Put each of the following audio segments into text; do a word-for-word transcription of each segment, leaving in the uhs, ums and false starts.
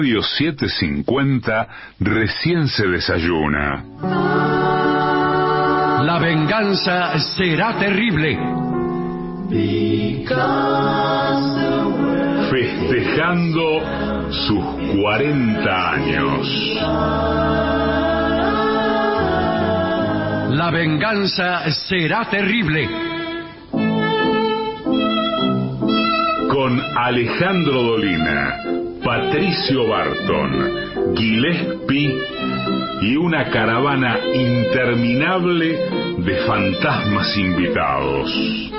Radio setecientos cincuenta recién se desayuna. La venganza será terrible. Festejando sus cuarenta años. La venganza será terrible. Con Alejandro Dolina, Patricio Barton, Gillespie y una caravana interminable de fantasmas invitados.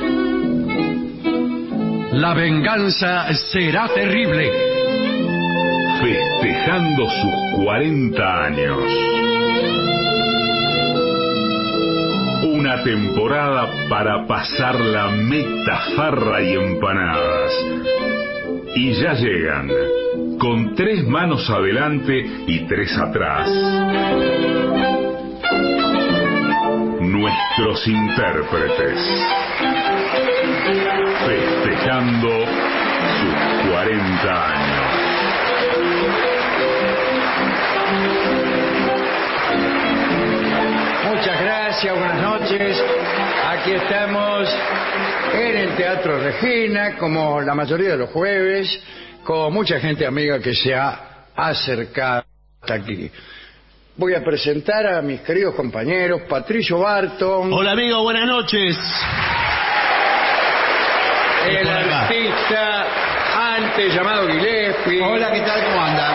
La venganza será terrible. Festejando sus cuarenta años. Una temporada para pasar la meta, farra y empanadas. Y ya llegan, con tres manos adelante y tres atrás, nuestros intérpretes, festejando sus cuarenta años. Muchas gracias, buenas noches. Aquí estamos en el Teatro Regina, como la mayoría de los jueves, con mucha gente amiga que se ha acercado hasta aquí. Voy a presentar a mis queridos compañeros, Patricio Barton. Hola amigo, buenas noches. El artista antes llamado Gillespie. Hola, ¿qué tal? ¿Cómo andan?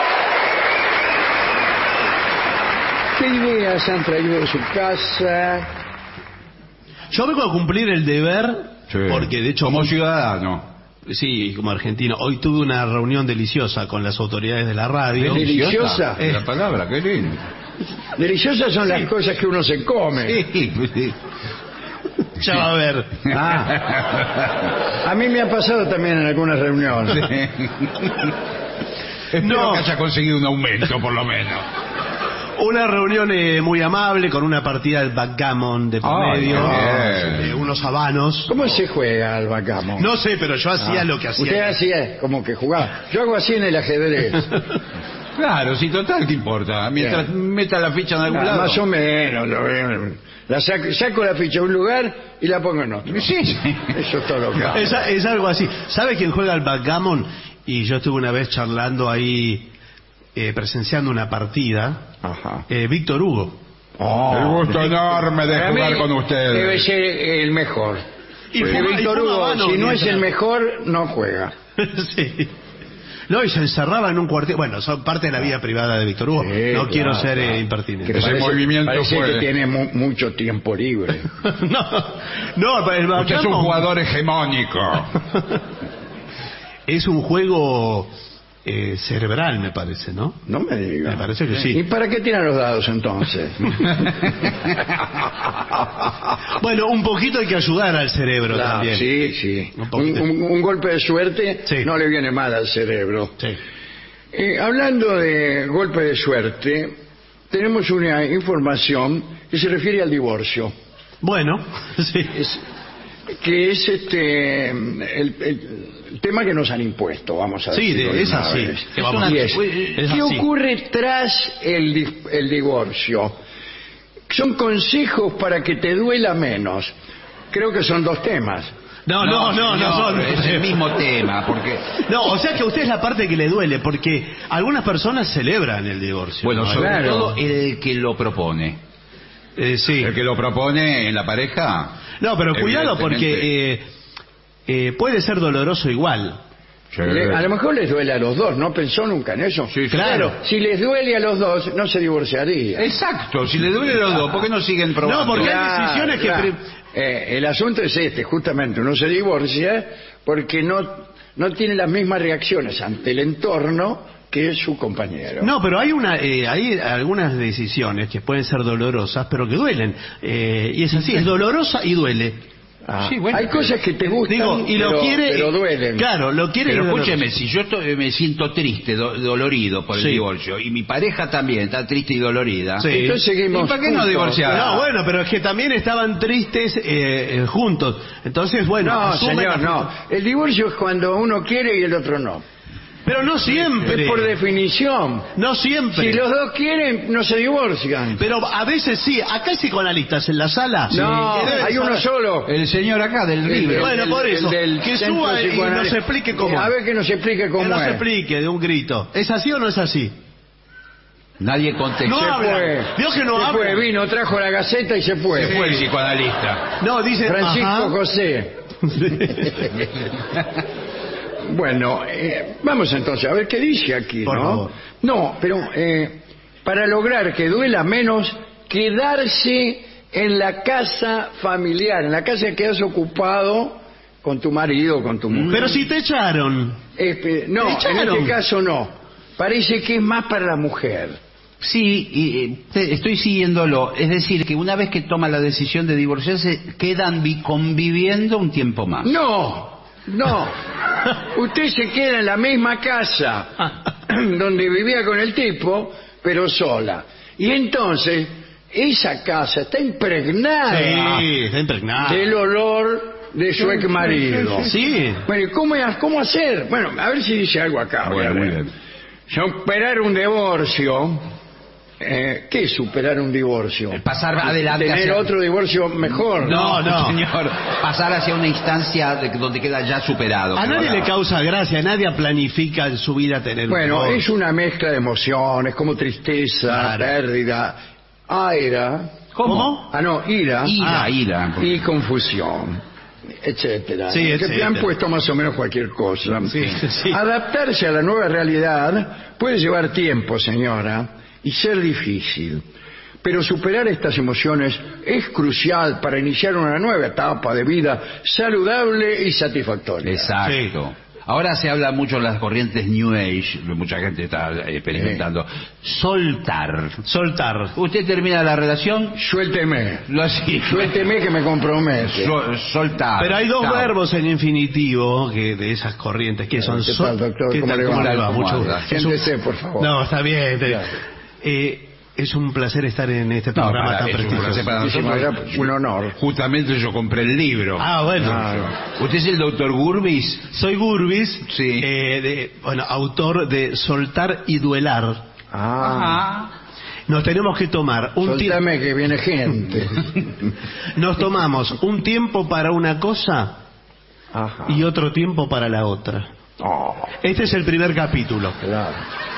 ¿Qué ideas han traído de su casa? Yo vengo a cumplir el deber, Sí. porque de hecho... Como ciudadano. Sí, como argentino. Hoy tuve una reunión deliciosa con las autoridades de la radio. ¿Deliciosa? Eh. La palabra, qué lindo. Deliciosas son las cosas que uno se come. Sí, sí. Ya va a ver. Ah. A mí me ha pasado también en algunas reuniones. Espero No. que haya conseguido un aumento, por lo menos. Una reunión eh, muy amable con una partida del backgammon de por Ay, medio, qué bien. eh, unos habanos. ¿Cómo se juega al backgammon? No sé, pero yo hacía Ah. lo que hacía. Usted hacía como que jugaba. Yo hago así en el ajedrez. Claro, si total, ¿qué importa? Mientras Bien. meta la ficha en algún Ah, lado. más o menos. Lo veo. La saco, saco la ficha de un lugar y la pongo en otro. Sí, sí. Eso es todo lo que hago. Es, es algo así. ¿Sabe quién juega al backgammon? Y yo estuve una vez charlando ahí, eh, presenciando una partida. Ajá. Eh, Víctor Hugo. El gusto enorme de Para jugar mí con ustedes. debe ser el mejor. Y Porque fuma- y Víctor fuma Hugo, habano si no mientras- es el mejor, no juega. Sí. No, y se encerraba en un cuartel. Bueno, son parte de la vida privada de Víctor Hugo. Sí, no quiero claro, ser eh, claro. impertinente. Que Ese parece, movimiento parece fue- que tiene mu- mucho tiempo libre. no, no, pero el Usted es un backgammon jugador hegemónico. es un juego eh, cerebral, me parece, ¿no? No me diga. Me parece que sí. ¿Y para qué tiran los dados entonces? Bueno, un poquito hay que ayudar al cerebro Claro, también. sí, sí. Un Un, poquito. un- un golpe de suerte Sí. no le viene mal al cerebro. Sí. Eh, hablando de golpe de suerte, tenemos una información que se refiere al divorcio, Bueno, sí. es- que es este el, el- el tema que nos han impuesto, vamos a Sí, decirlo de- de es una así. vez. Que vamos Y a- es, es ¿qué así. ocurre tras el, di- el divorcio? Son consejos para que te duela menos. Creo que son dos temas. No, no, no, no, son. Es el mismo tema, porque... No, o sea que a usted es la parte que le duele, porque algunas personas celebran el divorcio. Bueno, ¿no? sobre Claro. todo el que lo propone. Eh, sí. El que lo propone en la pareja... No, pero cuidado evidentemente. porque eh, eh, puede ser doloroso igual. Sí. Le- a lo mejor les duele a los dos, ¿no pensó nunca en eso? Sí, sí. Claro. Si les duele a los dos, no se divorciarían. Exacto, si le duele a los dos, ¿por qué no siguen probando? No, porque hay Claro, decisiones que... claro. pre- Eh, el asunto es este, justamente, uno se divorcia porque no, no tiene las mismas reacciones ante el entorno que su compañero. No, pero hay una, eh, hay algunas decisiones que pueden ser dolorosas, pero que duelen. Eh, y es así, es dolorosa y duele. Ah, Sí, bueno, hay cosas que te gustan, Digo, y lo pero, quiere... pero duelen. Claro, lo quiere... Pero y doloroso. escúcheme, si yo estoy- me siento triste, do- dolorido por el Sí. divorcio, y mi pareja también está triste y dolorida, Sí. Entonces seguimos ¿y para qué no juntos. divorciar? No, bueno, pero es que también estaban tristes eh, eh, juntos. Entonces, bueno... No, asumen señor, la- no. El divorcio es cuando uno quiere y el otro no. Pero no siempre. Es por definición. No siempre. Si los dos quieren, no se divorcian. Pero a veces sí. Acá hay psicoanalistas en la sala. No, que deben hay uno saber. solo. El señor acá del El- libro. el- Bueno, el- por el eso. del Que centro suba y psicoanal- nos explique cómo. A ver que nos explique cómo Que nos es. explique de un grito. ¿Es así o no es así? Nadie contestó. No Se habla. fue. Dios que no se habla. fue, vino, trajo la gaceta y se fue. Se fue el psicoanalista. No, dice Francisco ajá. José. Bueno, eh, vamos entonces a ver qué dice aquí, Por ¿no? favor. No, pero eh, para lograr que duela menos, quedarse en la casa familiar, en la casa que has ocupado con tu marido o con tu mujer. Pero si te echaron. Este, no, te en echaron. este caso no. Parece que es más para la mujer. Sí, y, eh, te- estoy siguiéndolo. Es decir, que una vez que toma la decisión de divorciarse, quedan vi- conviviendo un tiempo más. No, no. Usted se queda en la misma casa donde vivía con el tipo, pero sola. Y entonces, esa casa está impregnada Sí, está impregnada. del olor de su ex marido. Sí. Bueno, ¿y cómo, cómo hacer? Bueno, a ver si dice algo acá. voy a Bueno, muy ver. bien. Superar un divorcio. Eh, ¿Qué es superar un divorcio? Pasar adelante Tener hacia- otro divorcio mejor. No, no. señor. Pasar hacia una instancia de- donde queda ya superado. A que nadie ahora- le causa gracia, nadie planifica en su vida tener un Bueno, divorcio. es una mezcla de emociones, como tristeza, Claro. pérdida, ira. ¿Cómo? Ah, no, ira. Ira, Ah, ira. Y confusión, etcétera. Sí, que etcétera. te han puesto más o menos cualquier cosa. Sí, sí. Adaptarse a la nueva realidad puede llevar tiempo, señora, y ser difícil. Pero superar estas emociones es crucial para iniciar una nueva etapa de vida saludable y satisfactoria. Exacto. Ahora se habla mucho en las corrientes New Age, mucha gente está eh, experimentando. Soltar. Soltar. Usted termina la relación, Suélteme. lo así. Suélteme que me compromete. So- soltar. Pero hay dos Chao. verbos en infinitivo que de esas corrientes que son ¿Qué sol- tal, doctor? ¿Qué ¿Cómo tal? le va? ¿Cómo le va? ¿Cómo Mucho anda? gusto. Es un- Siéntese, por favor. No, está bien. te- Ya. Eh, es un placer estar en este No, programa para, tan es un prestigioso. placer para Muchísimas nosotros. gracias, un honor. Justamente yo compré el libro. Ah, bueno. Claro. ¿Usted es el doctor Gurbis? Soy Gurbis, Sí. eh, de- bueno, autor de Soltar y Duelar. Ah, Nos tenemos que tomar un tiempo. suéltame que viene gente. Nos tomamos un tiempo para una cosa Ajá. y otro tiempo para la otra. Oh, Este es el primer capítulo. claro.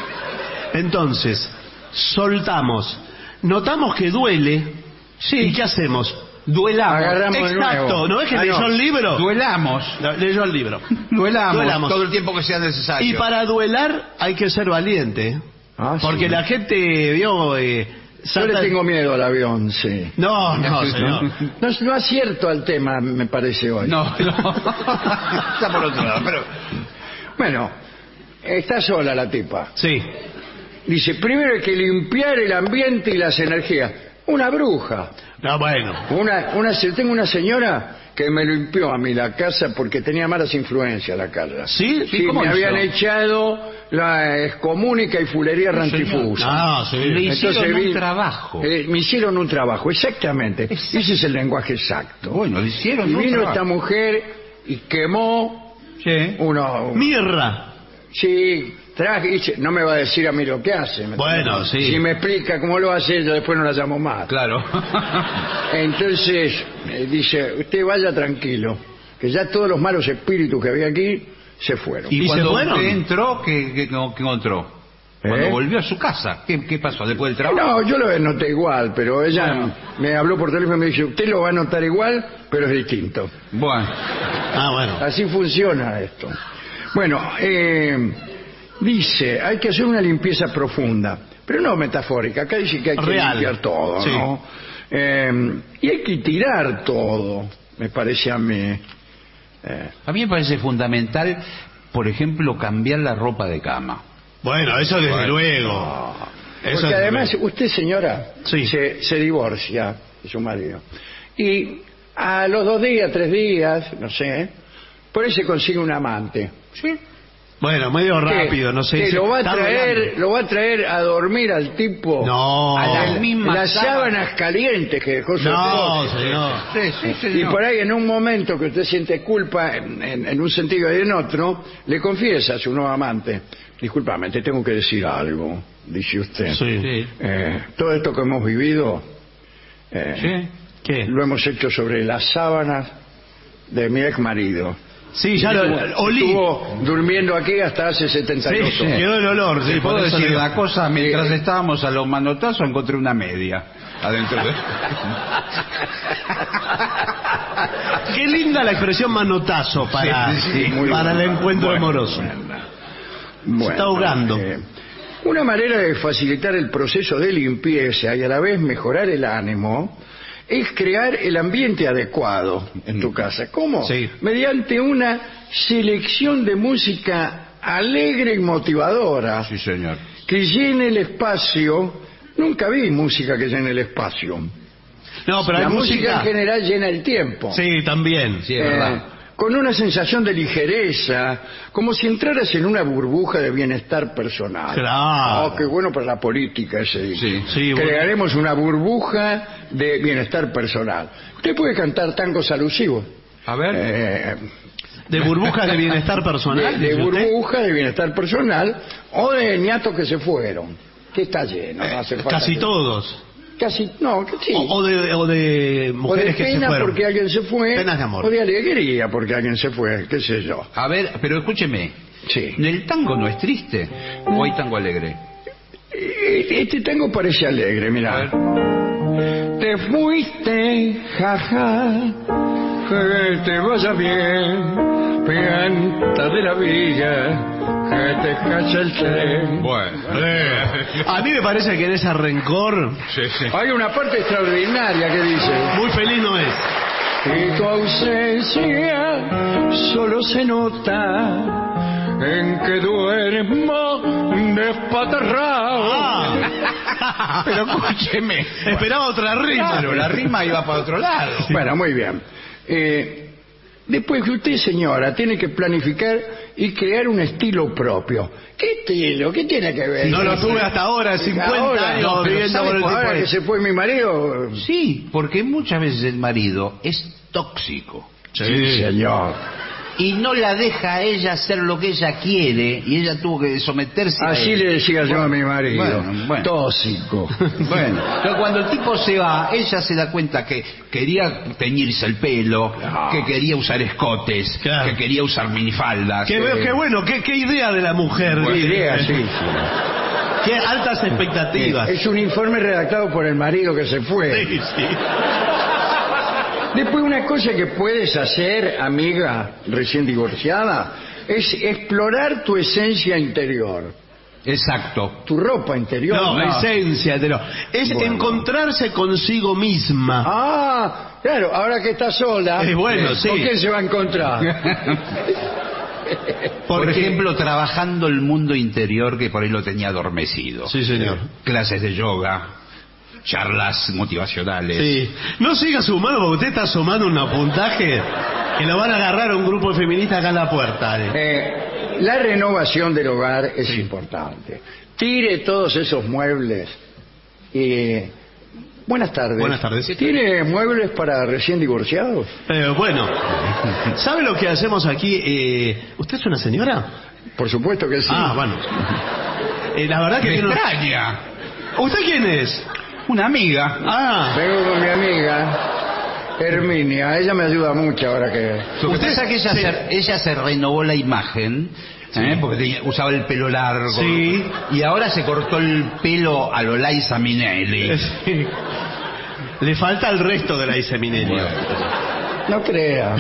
Entonces, soltamos. Notamos que duele. ¿Y qué hacemos? Duelamos. Agarramos de Exacto. nuevo. ¿No es que Ah, leyó no. el libro? Duelamos. No, leyó el libro. Duelamos. Duelamos. Todo el tiempo que sea necesario. Y para duelar hay que ser valiente. Ah, Porque sí. la gente vio... Eh, Yo salta- le tengo miedo al avión, sí. No, no, señor. No, no acierto al tema, me parece hoy. No, no. Está por otro lado. Pero Bueno, está sola la tipa. Sí. Dice, primero hay que limpiar el ambiente y las energías. Una bruja. No, bueno. Una, una, tengo una señora que me limpió a mí la casa porque tenía malas influencias la casa. ¿Sí? Sí, ¿Cómo me hizo? habían echado la excomunica y fulería rantifusa. Ah, sí. Le hicieron un vi- trabajo. eh, me hicieron un trabajo, exactamente. Ese es el lenguaje exacto. bueno, le hicieron Y un vino trabajo. esta mujer y quemó Sí. uno. Mirra. Sí, traje, dice, no me va a decir a mí lo que hace. ¿me Bueno, entiendes? sí. Si me explica cómo lo hace, yo después no la llamo más. Claro. Entonces, eh, dice, usted vaya tranquilo, que ya todos los malos espíritus que había aquí se fueron. Y, ¿Y cuando se fueron? usted entró, ¿qué, qué, qué encontró? Cuando ¿Eh? volvió a su casa, ¿qué, qué pasó después del trabajo? No, yo lo noté igual, pero ella Bueno. me habló por teléfono y me dice, usted lo va a notar igual, pero es distinto. Bueno, Ah, bueno. Así funciona esto. Bueno, eh, dice, hay que hacer una limpieza profunda, pero no metafórica. Acá dice que hay que Real. limpiar todo, Sí. ¿no? Eh, y hay que tirar todo, me parece a mí. Eh, a mí me parece fundamental, por ejemplo, cambiar la ropa de cama. Bueno, eso desde Bueno. luego. Eso Porque desde además, luego. usted, señora, Sí. se, se divorcia de su marido. Y a los dos días, tres días, no sé, por ahí se consigue un amante. Sí. Bueno, medio rápido, que, no sé. que si lo va a está traer, hablando. lo va a traer a dormir al tipo. No. A las mismas Las sábanas. sábanas calientes que dejó su No, esposa. señor. Sí, sí, Y señor. por ahí en un momento que usted siente culpa en, en- en un sentido y en otro, le confiesa a su nuevo amante: discúlpame, te tengo que decir algo, dice usted. Sí. Sí. Eh, todo esto que hemos vivido eh, Sí. ¿Qué? lo hemos hecho sobre las sábanas de mi ex marido. Sí, ya lo olí. Estuvo durmiendo aquí hasta hace setenta y dos Sí, horas. quedó el olor. Sí, ¿Te puedo por eso decir digo. una cosa? Mientras estábamos a los manotazos encontré una media adentro de... Qué linda la expresión manotazo para, Sí, sí, muy para el buena. encuentro Bueno, amoroso. Bueno, Se está ahogando. eh, una manera de facilitar el proceso de limpieza y a la vez mejorar el ánimo es crear el ambiente adecuado en tu casa. ¿Cómo? Sí. Mediante una selección de música alegre y motivadora Sí, señor. que llene el espacio. Nunca vi música que llene el espacio. No, pero hay La música música. en general llena el tiempo. Sí, también. Sí, es Eh, verdad. con una sensación de ligereza, como si entraras en una burbuja de bienestar personal. Claro. Oh, qué bueno para la política ese dicho. Sí. Sí, bueno. Crearemos una burbuja de bienestar personal. Usted puede cantar tangos alusivos. A ver. Eh, De burbujas de bienestar personal. de, de dice usted. burbuja de bienestar personal o de ñatos que se fueron. Que está lleno. No hace falta Casi que- todos. Casi, no, que sí. O, o de, o de O de mujeres que se pena fueron. porque alguien se fue. Penas de amor. O de alegría porque alguien se fue, qué sé yo. A ver, pero escúcheme. Sí. ¿El tango no es triste? ¿O hay tango alegre? Este tango parece alegre, A mira. ver. Te fuiste, jaja, que te vaya bien, planta de la viga, que te cacha el tren. Bueno. A mí me parece que en ese rencor Sí, sí. Hay una parte extraordinaria que dice: muy feliz no es. y tu ausencia solo se nota en que duermo despatarrado. Ah. Pero escúcheme. Esperaba otra rima. Claro, la rima iba para otro lado. Bueno, muy bien. Eh, después que usted, señora, tiene que planificar y crear un estilo propio. ¿Qué estilo? ¿Qué tiene que ver? No lo tuve hasta ahora, cincuenta Ahora, años no, pero viviendo ¿sabe con el por tipo ahora que ese? se fue mi marido? Sí, porque muchas veces el marido es tóxico. Sí, señor. Y no la deja a ella hacer lo que ella quiere y ella tuvo que someterse a Así él. le decía yo a mi marido. Bueno, bueno. Tóxico. Bueno, pero cuando el tipo se va, ella se da cuenta que quería teñirse el pelo, Claro. que quería usar escotes, Claro. que quería usar minifaldas. Qué, eh, qué bueno, qué, qué idea de la mujer. Qué idea, sí. Qué altas expectativas. Es un informe redactado por el marido que se fue. Sí, sí. Después, una cosa que puedes hacer, amiga recién divorciada, es explorar tu esencia interior, Exacto. tu ropa interior. No, no. esencia, pero es Bueno. encontrarse consigo misma. Ah, claro, ahora que está sola, Es bueno, sí. ¿con quién se va a encontrar? Por Porque- ejemplo, trabajando el mundo interior que por ahí lo tenía adormecido. Sí, señor. Clases de yoga, charlas motivacionales. Sí. No siga sumando porque usted está sumando un puntaje que lo van a agarrar a un grupo de feministas acá en la puerta. Ale. Eh, la renovación del hogar es importante. Tire todos esos muebles y... Buenas tardes. Buenas tardes. ¿Tiene muebles para recién divorciados? Eh, bueno, ¿sabe lo que hacemos aquí? Eh, ¿Usted es una señora? Por supuesto que sí. Ah, bueno. Eh, la verdad que Me tiene un- extraña. ¿Usted quién es? Una amiga. Ah, Vengo con mi amiga Herminia. Ella me ayuda mucho ahora que... Lo que Usted- pasa es que ella, sí. se, ella se renovó la imagen, ¿eh? Porque tenía- usaba el pelo largo. Sí. Y ahora se cortó el pelo a lo Liza Minnelli. sí. Le falta el resto de la Iseminelio. No crea.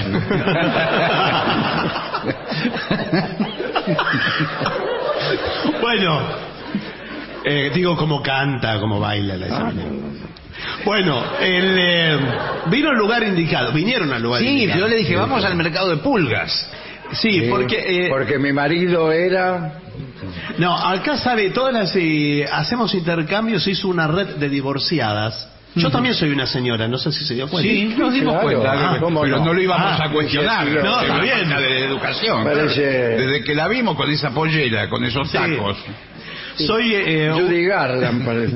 Bueno, eh, digo cómo canta, cómo baila la Iseminelio. Bueno, el, eh, vino al lugar indicado, vinieron al lugar Sí, indicado. yo le dije, vamos al mercado de pulgas. Sí, porque... eh, Porque mi marido era... No, acá sabe, todas las... eh, hacemos intercambios, hizo una red de divorciadas Yo también soy una señora, no sé si se dio cuenta. Sí, nos dimos Claro. cuenta. Ah, que- ¿cómo pero no? no lo íbamos Ah, a cuestionar. sí, sí, No, sí. está bien, la de educación. Parece- Desde que la vimos con esa pollera, con esos Sí. tacos. Soy, eh, Judy Garland parece.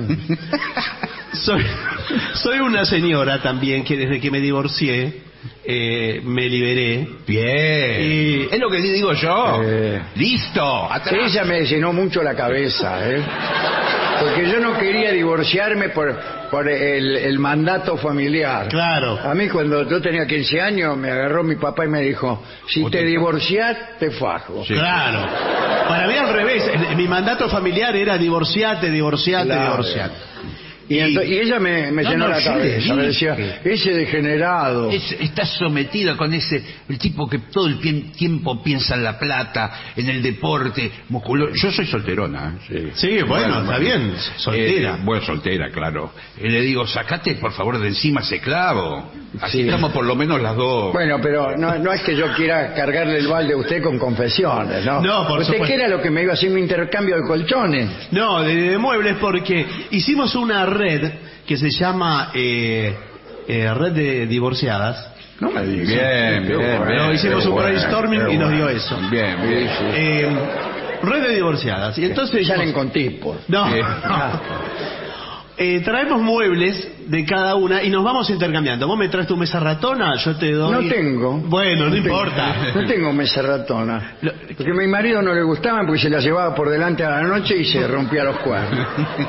soy, soy una señora también que desde que me divorcié, eh, me liberé. Bien. Y- Es lo que digo yo. Eh. Listo. Atrás. Ella me llenó mucho la cabeza, ¿eh? Porque yo no quería divorciarme por, por el, el mandato familiar. Claro. A mí cuando yo tenía quince años me agarró mi papá y me dijo, si te divorciás, te fajo. Sí. Claro. Para mí al revés, el- mi mandato familiar era divorciate, divorciate, Claro. divorciate. Y, ento- y ella me, me No, llenó no, la yo le cabeza. Me dije. decía, ese degenerado. Es- está sometida con ese el tipo que todo el pien- tiempo piensa en la plata, en el deporte, musculoso. Yo soy solterona. ¿eh? Sí, bueno, está bien, soltera. Eh, bueno, soltera, claro. Y le digo, sacate por favor de encima ese clavo. Así Sí. estamos por lo menos las dos. Bueno, pero no, no es que yo quiera cargarle el balde a usted con confesiones, ¿no? No, por ¿Usted supuesto. qué era lo que me iba a hacer un intercambio de colchones? No, de, de muebles porque hicimos una red que se llama eh, eh, Red de Divorciadas. No me diga. Bien, Qué bien, bueno, bien. No, hicimos qué un bueno, brainstorming qué y nos dio bueno. eso. Bien, bien. Sí, sí. Eh, Red de Divorciadas. Y entonces Salen dijimos, con tipos. no, Sí. Ah, Eh, traemos muebles de cada una y nos vamos intercambiando. Vos me traes tu mesa ratona, yo te doy... No tengo. Bueno, no, tengo. importa. No tengo mesa ratona. Lo- Porque a mi marido no le gustaban porque se la llevaba por delante a la noche y se rompía los cuernos.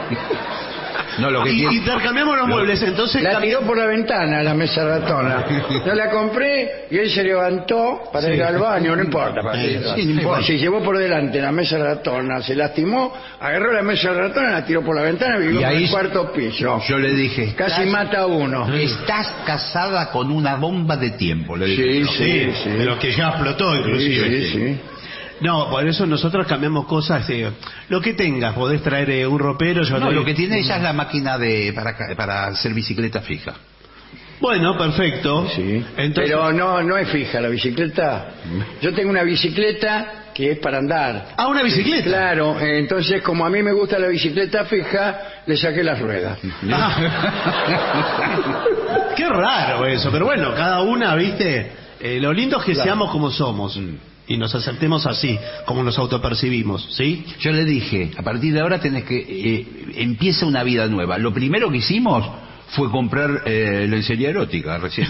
No, lo que Y tiene- intercambiamos los muebles, entonces... La cam- tiró por la ventana la mesa ratona. Yo la compré y él se levantó para ir al baño, no importa. Para Sí, ir. sí, no importa. Se llevó por delante la mesa ratona, se lastimó, agarró la mesa ratona, la tiró por la ventana y vivió Y en ahí el cuarto piso. Yo le dije, Casi mata a uno. estás casada con una bomba de tiempo, le dije. Sí, yo. sí, sí. Pero que ya explotó Sí, inclusive. sí, sí. No, por eso nosotros cambiamos cosas. eh, lo que tengas, podés traer eh, un ropero. Yo No, doy- lo que tiene ella es la máquina de para, ca- para hacer bicicleta fija. Bueno, perfecto. Sí. Entonces, Pero no, no es fija la bicicleta. Yo tengo una bicicleta que es para andar. Ah, una bicicleta. Claro, eh, entonces como a mí me gusta la bicicleta fija, le saqué las ruedas. Ah. Qué raro eso, pero bueno, cada una, viste, eh, lo lindo es que Claro. seamos como somos y nos aceptemos así, como nos autopercibimos, ¿sí? Yo le dije, a partir de ahora tenés que eh, empieza una vida nueva. Lo primero que hicimos fue comprar eh, lencería erótica recién.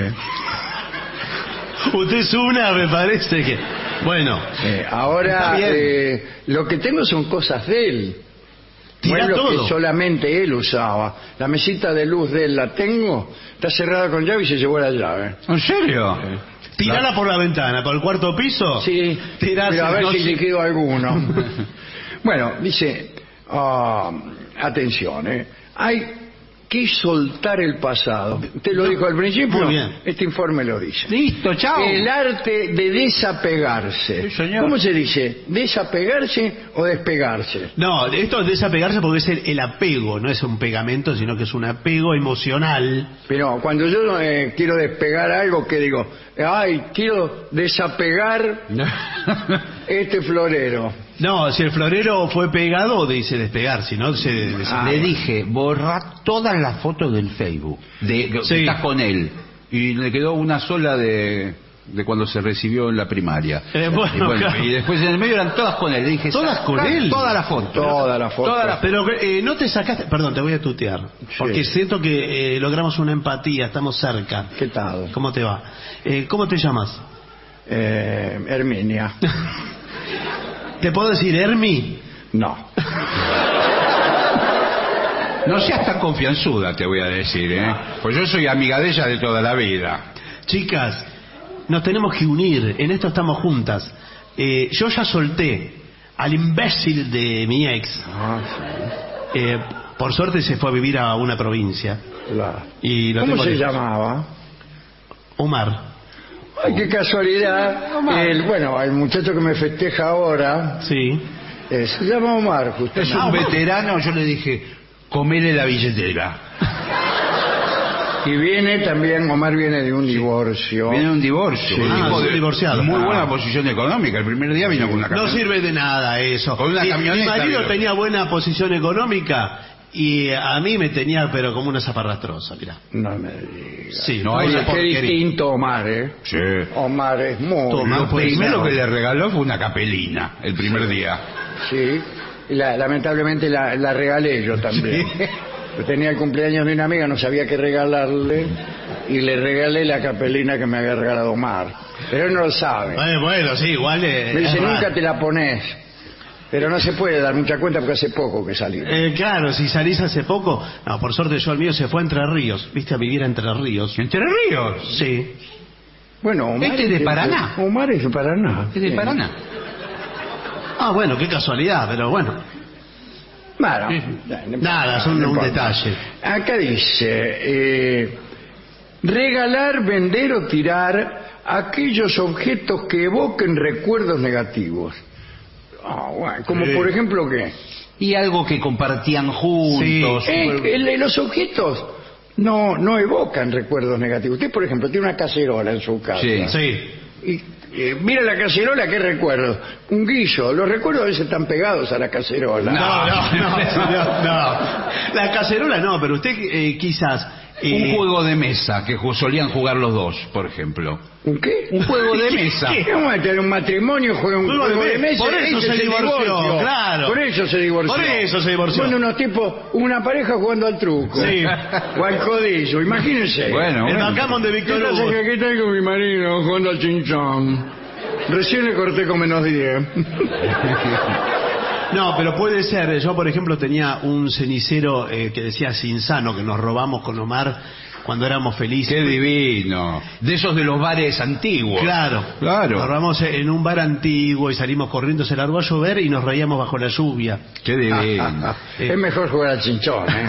Usted es una, me parece que... Bueno, Eh, ahora Está bien. eh, lo que tengo son cosas de él. Tira Muebles todo. que solamente él usaba. La mesita de luz de él la tengo, está cerrada con llave y se llevó la llave. ¿En serio? tirala por la ventana, por el cuarto piso. Sí, Tirás, pero a ver no si sé. liquido alguno. Bueno, dice, ah, atención, ¿eh? hay que soltar el pasado. Usted lo dijo al principio, Muy bien. este informe lo dice. Listo, chao. El arte de desapegarse. Sí, señor. ¿Cómo se dice? ¿Desapegarse o despegarse? No, esto es desapegarse porque es el, el apego, no es un pegamento, sino que es un apego emocional. Pero cuando yo eh, quiero despegar algo, que digo, ay, quiero desapegar este florero. No, si el florero fue pegado, dice despegar, si no se des- Ah, le bueno. dije, borra todas las fotos del Facebook, de que Sí. estás con él. Y le quedó una sola de, de cuando se recibió en la primaria. Eh, bueno, y, bueno, claro. y después en el medio eran todas con él. Le dije, ¿Todas saca con él? Todas las fotos. Todas las fotos. Todas las- Pero eh, no te sacaste, perdón, te voy a tutear, porque siento que eh, logramos una empatía, estamos cerca. ¿Qué tal? ¿Cómo te va? Eh, ¿Cómo te llamas? Eh, Herminia. ¿Te puedo decir Hermi? No. No seas tan confianzuda, te voy a decir, ¿eh? Pues yo soy amiga de ella de toda la vida. Chicas, nos tenemos que unir, en esto estamos juntas. Eh, yo ya solté al imbécil de mi ex. Ah, sí, Eh, por suerte se fue a vivir a una provincia. claro. Y lo ¿Cómo tengo se lejos. llamaba? Omar. Ay, qué casualidad. El, bueno, el muchacho que me festeja ahora Sí. eh, se llama Omar, justo. Es un veterano, yo le dije, comele la billetera. Y viene también, Omar viene de un divorcio. Viene un divorcio. Sí. un Ah, tipo sí, de divorciado. Muy Ah. buena posición económica. El primer día vino con una No camioneta. sirve de nada eso. Con una Mi- camioneta, Mi marido vino. tenía buena posición económica Y a mí me tenía, pero como una zaparrastrosa, mirá. No me digas. Sí, No, hay hay Oye, una qué porquería. distinto Omar, ¿eh? Sí. Omar es muy... Toma, Lo puede primero ser. que le regaló fue una capelina el primer día. Sí, y la- lamentablemente la, la regalé yo también. Yo tenía el cumpleaños de una amiga, no sabía qué regalarle, y le regalé la capelina que me había regalado Omar. Pero él no lo sabe. Eh, bueno, sí, igual es, Me dice, es raro. nunca te la pones. Pero no se puede dar mucha cuenta porque hace poco que salí. Eh, claro, si salís hace poco... No, por suerte yo el mío se fue a Entre Ríos. ¿Viste? A vivir a Entre Ríos. ¿Entre Ríos? Sí. Bueno, Omar Este es de Paraná. Omar es de Paraná. Es de Sí. Paraná. Ah, bueno, qué casualidad, pero bueno. Bueno, Nada, es un, no un importa. detalle. Acá dice, eh, regalar, vender o tirar aquellos objetos que evoquen recuerdos negativos. Ah, bueno, como Sí. por ejemplo, ¿qué? Y algo que compartían juntos. Eh, el- los objetos no, no evocan recuerdos negativos. Usted, por ejemplo, tiene una cacerola en su casa. Sí. Sí. Y eh, mira la cacerola, ¿qué recuerdo? Un guiso. Los recuerdos a veces están pegados a la cacerola. No, no, no, señor, no. La cacerola no, pero usted eh, quizás... eh, Un juego de mesa que ju- solían jugar los dos, por ejemplo. ¿Un qué? Un juego de mesa. ¿Qué? Vamos a tener un matrimonio, juega un Juego juego, de de mesa. mesa. Por eso ese se es el divorció, divorcio. claro. Por eso se divorció. Por eso se divorció. Bueno, unos tipos, una pareja jugando al truco. Sí. O al codillo, imagínense. Bueno, El bueno. backgammon de Víctor Entonces, Hugo. aquí estoy con mi marido jugando al chinchón. Recién le corté con menos diez. No, pero puede ser. Yo, por ejemplo, tenía un cenicero eh, que decía Cinsano, que nos robamos con Omar cuando éramos felices. Qué divino. De esos de los bares antiguos. Claro, Claro. Nos robamos en un bar antiguo y salimos corriendo, se largó a llover y nos reíamos bajo la lluvia. Qué divino. Es mejor jugar al chinchón, ¿eh?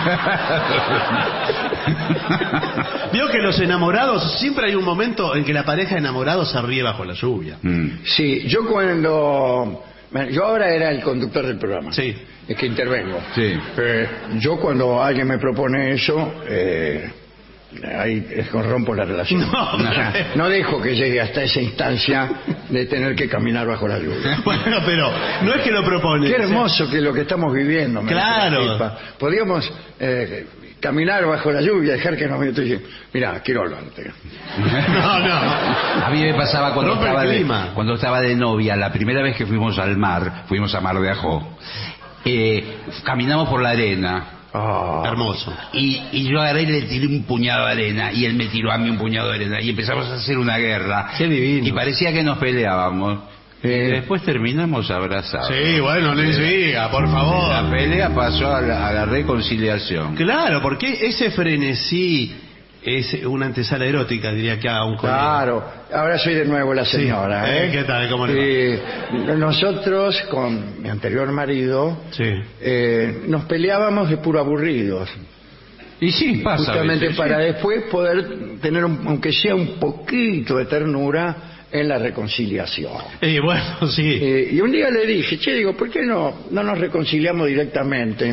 Vio que los enamorados, siempre hay un momento en que la pareja de enamorados se ríe bajo la lluvia. Mm. Sí, yo cuando... bueno, yo ahora era el conductor del programa. Sí. Es que intervengo. Sí. Eh, yo cuando alguien me propone eso, eh, ahí es que rompo la relación. No. O sea, no dejo que llegue hasta esa instancia de tener que caminar bajo la lluvia. Bueno, pero no es que lo propone. Qué hermoso que es lo que estamos viviendo. me Claro. dice la tipa. Podríamos eh, caminar bajo la lluvia, dejar que nos... Mira, quiero hablar. No, no. A mí me pasaba cuando Rompe el estaba, de, clima. cuando estaba de novia, la primera vez que fuimos al mar, fuimos a Mar de Ajó, eh, caminamos por la arena Ah. Hermoso. y, y yo agarré y le tiré un puñado de arena y él me tiró a mí un puñado de arena y empezamos a hacer una guerra. Qué divino. Y parecía que nos peleábamos. Eh. Y después terminamos abrazados. Sí, bueno, no diga, por favor. La pelea pasó a la, a la reconciliación. Claro, porque ese frenesí es una antesala erótica, diría que a un colega. Claro, ahora soy de nuevo la señora. Sí. ¿eh? ¿Eh? ¿Qué tal? ¿Cómo le va? Eh, nosotros, con mi anterior marido, Sí. eh, nos peleábamos de puro aburridos. Y sí, pasa. a Justamente veces, para sí. después poder tener, un- aunque sea un poquito de ternura, en la reconciliación. Y bueno, sí. Eh, y un día le dije, che, digo, ¿por qué no, no nos reconciliamos directamente?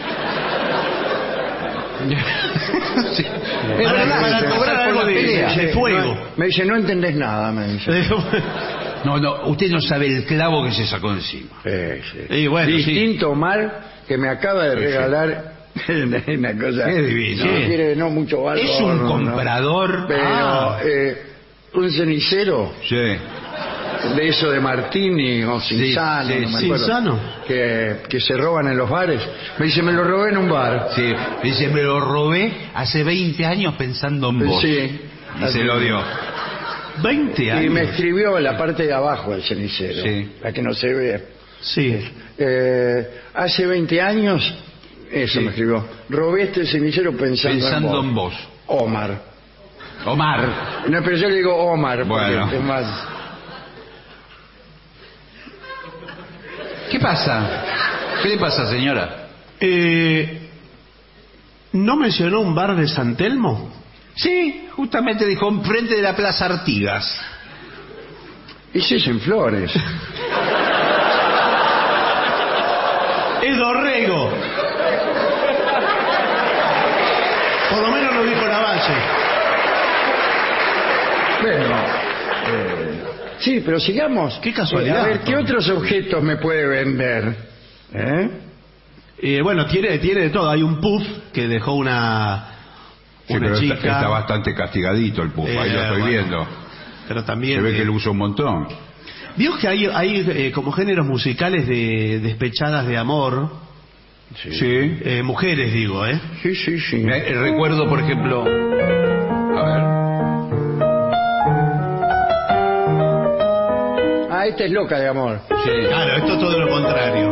Sí. Es Para- verdad, para dice, cobrar por algo la de- pelea. de Sí, fuego. no, me dice, no entendés nada, me dice. No, no, usted no sabe el clavo que se sacó encima. Sí, sí. Y bueno, sí. Distinto Omar, que me acaba de Sí, sí. regalar una cosa. Qué divino. No Sí. quiere, no mucho valor. Es un no, comprador. Pero Ah. eh, un cenicero Sí. de eso de Martini o Cinzano, sí, no me acuerdo, Cinzano. que, que se roban en los bares. Me dice, me lo robé en un bar. Sí, dice, me lo robé hace veinte años pensando en vos. Sí. Y se lo dio. veinte Y años. me escribió en la parte de abajo del cenicero, Sí. la que no se ve. Sí. Eh, hace veinte años, eso Sí. me escribió, robé este cenicero pensando, Pensando en en vos. vos. Omar. Omar. No, pero yo le digo Omar, porque Bueno. es más... ¿Qué pasa? ¿Qué le pasa, señora? Eh, ¿No mencionó un bar de San Telmo? Sí, justamente dijo enfrente de la Plaza Artigas. Ese es en Flores. Es Dorrego. Por lo menos lo dijo Lavalle. Bueno, eh, sí, pero sigamos. Qué casualidad. A ver, ¿qué otros objetos me puede vender? ¿Eh? Eh, bueno, tiene, tiene de todo. Hay un puff que dejó una, Sí, una pero chica. está, está bastante castigadito el puff, Eh, ahí lo estoy bueno, viendo. Pero también... Se ve eh, que lo usa un montón. ¿Vio que hay, hay eh, como géneros musicales de despechadas de amor? Sí. Sí. Eh, mujeres, digo, ¿eh? Sí, sí, sí. Me- eh, recuerdo, por ejemplo... A ver. Ah, esta es loca de amor. Sí. Claro, esto es todo lo contrario.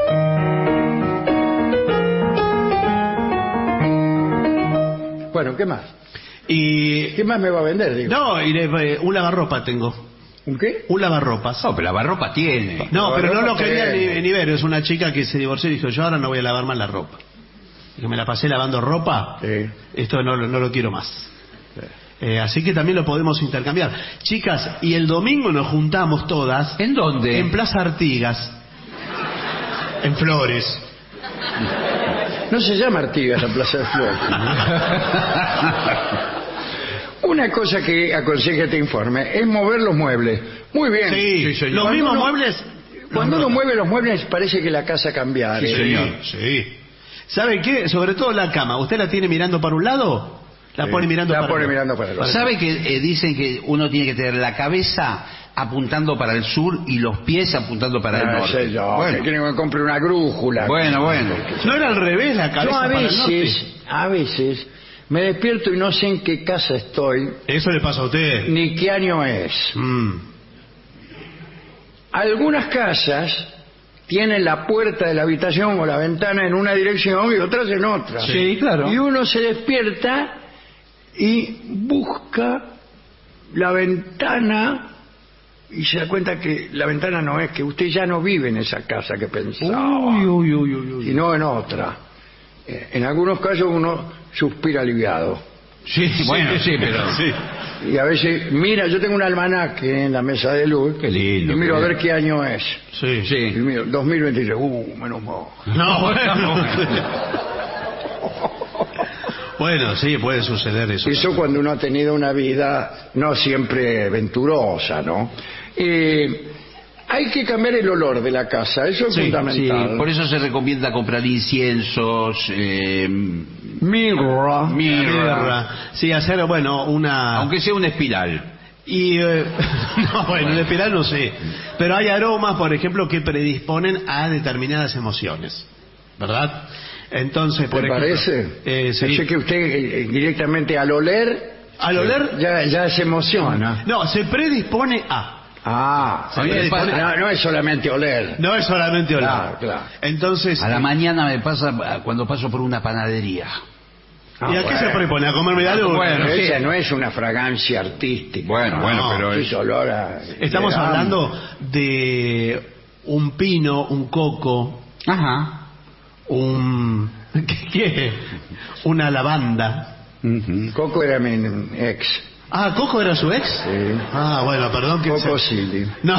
Bueno, ¿qué más? Y... ¿Qué más me va a vender, digo? No, y le- eh, un lavarropa tengo. ¿Un qué? Un lavarropas. No, pero la barropa tiene. No, pero no lo Lavarropa quería que- ni, ni ver. Es una chica que se divorció y dijo, yo ahora no voy a lavar más la ropa. Y que me la pasé lavando ropa. Sí. Esto no, lo- no lo quiero más. Eh, así que también lo podemos intercambiar. Chicas, y el domingo nos juntamos todas. ¿En dónde? En Plaza Artigas. En Flores. No se llama Artigas la Plaza de Flores. Una cosa que aconseja este informe es mover los muebles. Muy bien. Sí, Sí, señor. los Cuando mismos uno- muebles. Cuando No, uno no. mueve los muebles parece que la casa cambiara. Sí, señor. Sí. ¿Sabe qué? Sobre todo la cama. ¿Usted la tiene mirando para un lado? La Sí. pone mirando La para pone el otro. mirando para el otro. ¿Sabe que eh, dicen que uno tiene que tener la cabeza apuntando para el sur y los pies apuntando para el No norte? sé yo, Bueno. que quieren que me compre una brújula. Bueno, bueno. ¿No era al revés la Yo cabeza a para el norte? veces, a veces, me despierto y no sé en qué casa estoy, Eso le pasa a usted. ni qué año es. Mm. Algunas casas tienen la puerta de la habitación o la ventana en una dirección y otras en otra. Sí, claro. Y uno se despierta y busca la ventana y se da cuenta que la ventana no es, que usted ya no vive en esa casa que pensaba, Uy, uy, uy, uy, uy. sino en otra. Eh, En algunos casos uno suspira aliviado. Sí, bueno, sí, pero... Sí. Y a veces, mira, yo tengo un almanaque en la mesa de luz. Qué lindo, Y miro qué a ver qué año es. Sí. Y Sí. miro, dos mil veintitrés, uh, menos mal. No, bueno. Bueno, sí, puede suceder eso. Eso cuando uno ha tenido una vida no siempre venturosa, ¿no? Eh, hay que cambiar el olor de la casa, eso es Sí, Sí, fundamental. por eso se recomienda comprar inciensos, eh, Mirra. mirra, Tierra. Sí, hacer, bueno, una... aunque sea una espiral. Y, eh, no, bueno, en espiral no sé. Pero hay aromas, por ejemplo, que predisponen a determinadas emociones. ¿Verdad? Entonces, por ¿Te ejemplo... parece? Eh, sí. Pensé que usted eh, directamente al oler Al oler... ya, ya se emociona. No, se predispone a... Ah, A mí me pasa- no, no es solamente oler. No es solamente oler. Claro, claro. Entonces... A la eh, mañana me pasa cuando paso por una panadería. ¿Y a qué se prepone? ¿A comerme algo? Bueno, Pero sí. esa no es una fragancia artística. Bueno, bueno, No, pero es es- olor a... Estamos de hablando de un pino, un coco, Ajá. un... ¿Qué? qué? Una lavanda. Coco era mi ex. Ah, ¿Coco era su ex? Sí. Ah, bueno, perdón que... Coco se- Silly. No.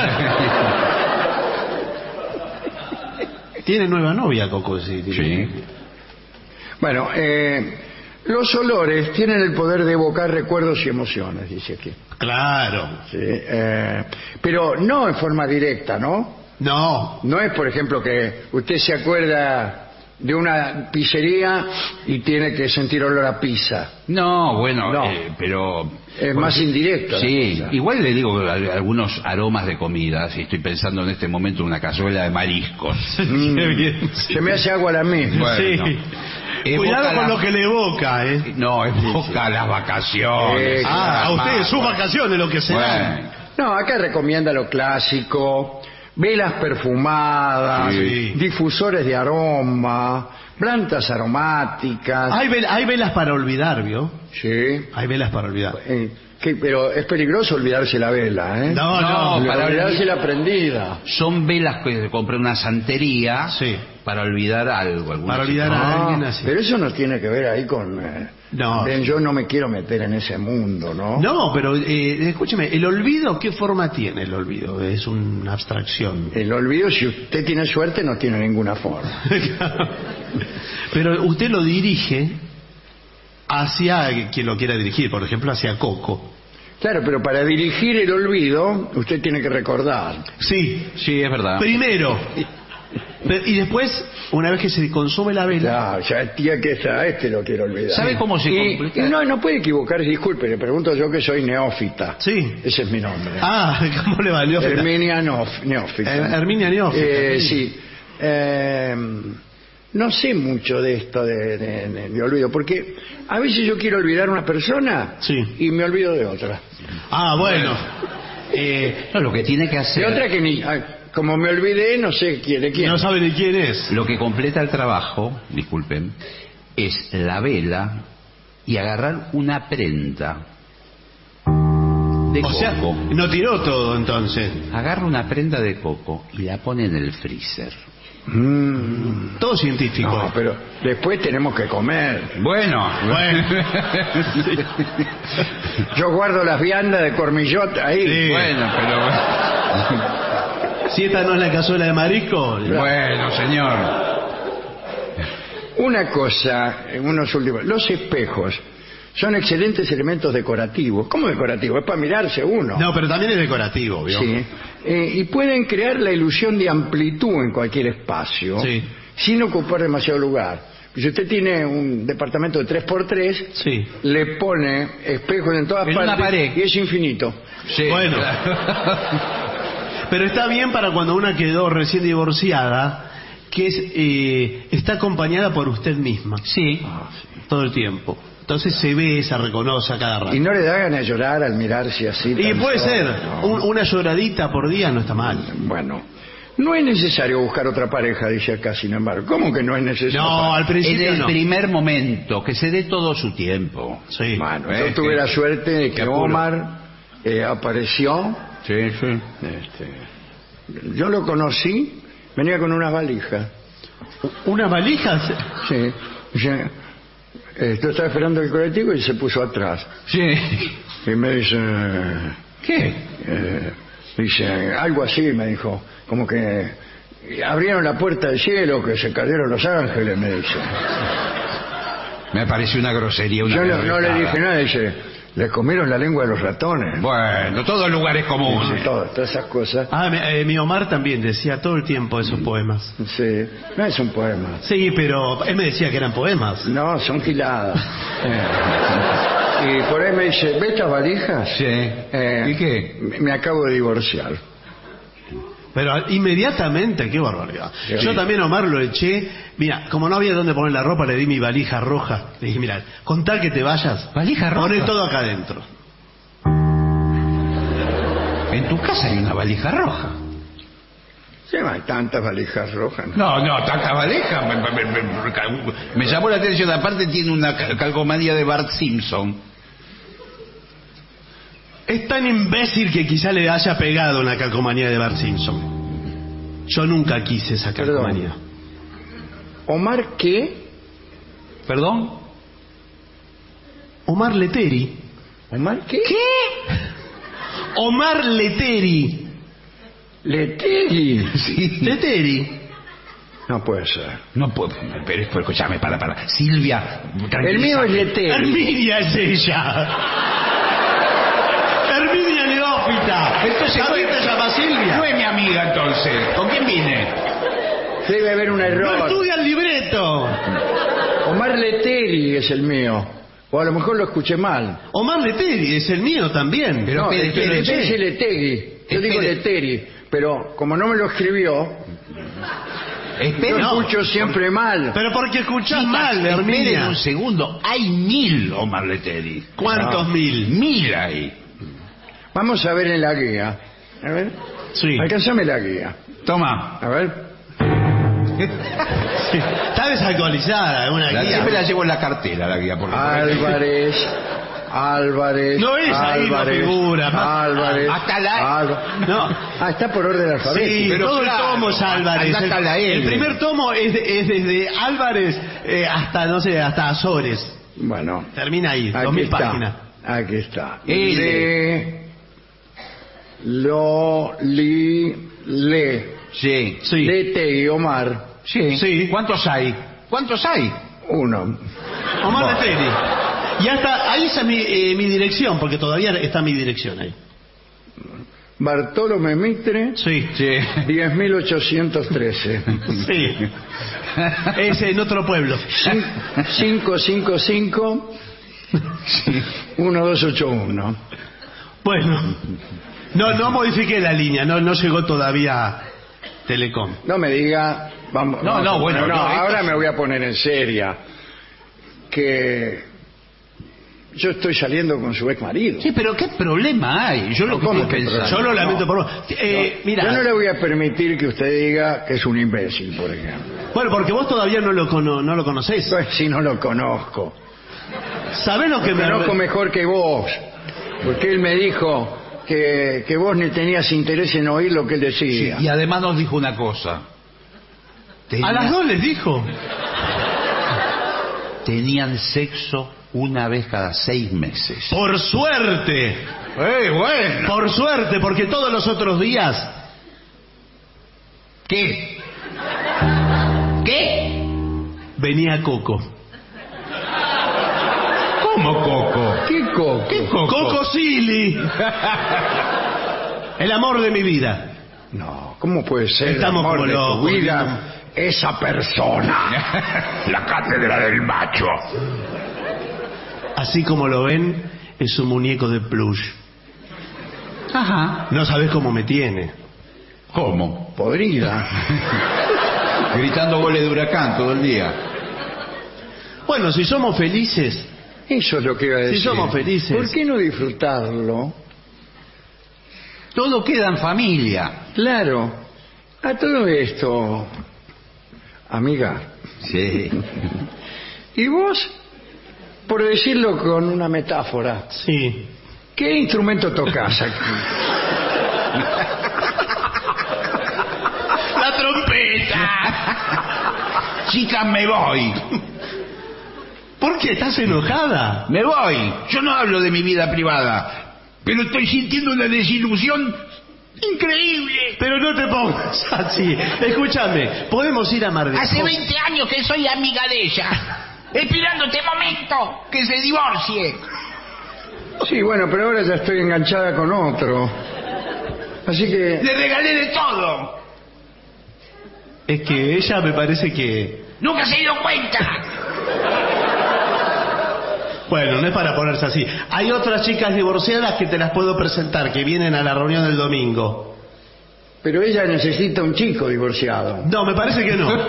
Tiene nueva novia, Coco, sí. tiene- Sí. Bueno, eh, los olores tienen el poder de evocar recuerdos y emociones, dice aquí. Claro. Sí, eh, pero no en forma directa, ¿no? No. No es, por ejemplo, que usted se acuerda de una pizzería y tiene que sentir olor a pizza. No, bueno, No. eh, pero... Es más indirecto. la Sí, cosa. igual le digo al- algunos aromas de comida, si estoy pensando en este momento en una cazuela de mariscos. Mm, Qué bien. Se me hace agua la misma. Bueno. Sí. Evoca Cuidado con la- lo que le evoca, ¿eh? No, evoca las vacaciones. Eh, Ah, a Las ustedes sus manos. vacaciones, lo que sea. Bueno, No, acá recomienda lo clásico, velas perfumadas, Sí. difusores de aroma, plantas aromáticas. Hay, vel- hay velas para olvidar, ¿vio? Sí. Hay velas para olvidar. Eh, que- pero es peligroso olvidarse la vela, ¿eh? No, no. No, Para para olvidarse la prendida. son velas que compré en una santería Sí. para olvidar algo. alguna Para olvidar situación. a Ah, alguien así. pero eso no tiene que ver ahí con... eh, No. ven, yo no me quiero meter en ese mundo, ¿no? No, pero eh, escúcheme, ¿el olvido qué forma tiene el olvido? Es una abstracción. El olvido, si usted tiene suerte, no tiene ninguna forma. Pero usted lo dirige hacia quien lo quiera dirigir, por ejemplo, hacia Coco. Claro, pero para dirigir el olvido, usted tiene que recordar. Sí, Sí, es verdad. primero, Pero, y después, una vez que se consume la vela... No, ya tía que está, este lo quiero olvidar. ¿Sabe cómo se y, complica? y no, no puede equivocarse, disculpe, le pregunto yo que soy neófita. Sí. Ese es mi nombre. Ah, ¿cómo le valió? Herminia Neóf- Neófita. Eh, Herminia Neófita. Eh, sí. Eh, no sé mucho de esto de, de, de- de olvido, porque a veces yo quiero olvidar a una persona Sí. y me olvido de otra. Ah, bueno. Eh, No, lo que tiene que De hacer, otra que ni... ah, como me olvidé, no sé quién de quién. no sabe ni quién es. lo que completa el trabajo, disculpen, es la vela y agarrar una prenda de O coco. sea, no tiró todo entonces. Agarra una prenda de coco y la pone en el freezer. Mm, Todo científico. no, pero después tenemos que comer. Bueno, Bueno. Yo guardo las viandas de cormillot ahí. Sí. bueno, pero Si esta no es la cazuela de marisco... bueno, señor. Una cosa, en unos últimos, los espejos son excelentes elementos decorativos. ¿Cómo decorativos? Es para mirarse uno. No, pero también es decorativo, ¿vio? Sí. Eh, y pueden crear la ilusión de amplitud en cualquier espacio, Sí. sin ocupar demasiado lugar. Si usted tiene un departamento de tres por tres, Sí. le pone espejos en todas En partes una pared. y es infinito. Sí, Bueno. claro. Pero está bien para cuando una quedó recién divorciada, que es eh, está acompañada por usted misma. Sí. Todo el tiempo. Entonces se ve, se reconoce a cada rato. Y no le da ganas de llorar al mirarse así. Y tan puede solo, ser, ¿no? un- una lloradita por día no está mal. Bueno, no es necesario buscar otra pareja, dice acá, sin embargo. ¿Cómo que no es necesario? No, al En principio el no. primer momento, que se dé todo su tiempo. Sí. Bueno, Eh, yo tuve que- la suerte de que que apuro. Omar eh, apareció. Sí, sí. Este, yo lo conocí, venía con una valija. ¿Una valija? Sí. Dice, eh, yo estaba esperando el colectivo y se puso atrás. Sí. Y me dice, ¿Qué? eh, dice, algo así me dijo, como que abrieron la puerta del cielo, que se cayeron los ángeles, me dice. Me pareció una grosería, una Yo no, no le berretada. dije nada, dice, le comieron la lengua a los ratones. Bueno, todos lugares comunes. Sí, todo- todas esas cosas. Ah, mi, eh, mi Omar también decía todo el tiempo esos poemas. Sí, no es un poema. Sí, pero él me decía que eran poemas. No, son giladas. Eh, y por ahí me dice, ¿ves estas valijas? Sí. Eh, ¿Y qué? Me, me acabo de divorciar. Pero inmediatamente, qué barbaridad. Sí. Yo también a Omar lo eché. Mira, como no había dónde poner la ropa, le di mi valija roja. Le dije, mira, con tal que te vayas, ¿Valija roja? poné todo acá adentro. En tu casa hay una valija roja. Sí, no hay tantas valijas rojas. ¿no? No, no, tanta valija. Me, me- me- me- me llamó la atención. Aparte tiene una cal- calcomanía de Bart Simpson. Es tan imbécil que quizá le haya pegado una calcomanía de Bart Simpson. Yo nunca quise esa Perdón. calcomanía. ¿Omar qué? ¿Perdón? Omar Leteri. ¿Omar qué? Omar Leteri. Leteri. Sí. Leteri. No puede ser. No puedo. Pero, pero escúchame, para, para. Silvia, El mío es Leteri. Herminia es ella. Herminia Neófita. Entonces, ¿También no es- te llamas Silvia? No es mi amiga entonces. ¿Con quién vine? Debe haber un No error. estudia el libreto. Omar Leteri es el mío. O a lo mejor lo escuché mal. Omar Leteri es el mío también. Pero no, espere, el que espere, Leteri espere. es Leteri. Yo Espere. digo Leteri. Pero como no me lo escribió, Espere, yo no. escucho siempre mal. Pero porque escuchás Chicas, mal, esperen Herminia. un segundo. Hay mil Omar Leteri. ¿Cuántos mil? Mil hay. Vamos a ver en la guía. A ver. Sí. Alcánzame la guía. Toma. A ver. Sí. Está desactualizada, es una La, guía. siempre la llevo en la cartera, la guía. Por Álvarez. Álvarez. No es ahí la Álvarez, figura, más- Álvarez. hasta la- Álva- No. Ah, está por orden alfabético. Sí, pero todo claro, el tomo es Álvarez. acá está El, la L. el primer tomo es, de- es desde Álvarez eh, hasta, no sé, hasta Azores. Bueno. Termina ahí, dos Aquí mil está. páginas. Aquí está. L. Le. Lo. Li. Le. Sí. Sí. Leteri, Omar. Sí. Sí. ¿Cuántos hay? ¿Cuántos hay? Uno. Omar Leteri. Y hasta ahí está mi, eh, mi dirección, porque todavía está mi dirección ahí. Bartolomé Mitre, Sí. Sí. diez mil ochocientos trece. Sí. Es en otro pueblo. cinco cinco cinco uno dos ocho uno. Bueno. No, no modifiqué la línea, no, no llegó todavía Telecom. No me diga... Vamos, No, vamos no, a bueno, poner- no, esto ahora es- me voy a poner en seria. Que yo estoy saliendo con su ex marido. Sí, pero ¿qué problema hay? Yo lo que ¿Cómo estoy qué pensando. Yo lo lamento No. por vos. Eh, mira, Yo no le voy a permitir que usted diga que es un imbécil, por ejemplo. bueno, porque vos todavía no lo, cono- no lo conocés. Pues si no lo conozco. ¿Sabés lo que Lo me... conozco mejor que vos. Porque él me dijo que, que vos ni tenías interés en oír lo que él decía. Y además nos dijo una cosa. Tenía- A las dos les dijo. Tenían sexo una vez cada seis meses. Por suerte. ¡Eh, bueno! Por suerte, porque todos los otros días ¿Qué? ¿Qué? venía Coco. ¿Cómo Coco? ¿Qué coco? ¿Qué Coco? Coco Silly. El amor de mi vida. No, ¿cómo puede ser Estamos el amor como de tu locos, vida esa persona? La cátedra del macho. Así como lo ven, es un muñeco de plush. Ajá. No sabés cómo me tiene. ¿Cómo? Podrida. Gritando goles de Huracán todo el día. Bueno, si somos felices, Eso es lo que iba a decir. si somos felices. ¿Por qué no disfrutarlo? Todo queda en familia. Claro. A todo esto, amiga. Sí. ¿Y vos? Por decirlo con una metáfora, Sí. ¿qué instrumento tocas aquí? ¡La trompeta! Chicas, me voy. ¿Por qué? ¿Estás enojada? Me voy. Yo no hablo de mi vida privada, pero estoy sintiendo una desilusión increíble. Pero no te pongas así. Escúchame, podemos ir a Mar del Hace Plata. veinte años que soy amiga de ella, esperando este momento, que se divorcie. Sí, bueno, pero ahora ya estoy enganchada con otro. Así que... Le regalé de todo. Es que ella me parece que... Nunca se dio cuenta. Bueno, no es para ponerse así. Hay otras chicas divorciadas que te las puedo presentar, que vienen a la reunión del domingo. Pero ella necesita un chico divorciado. No, me parece que no. No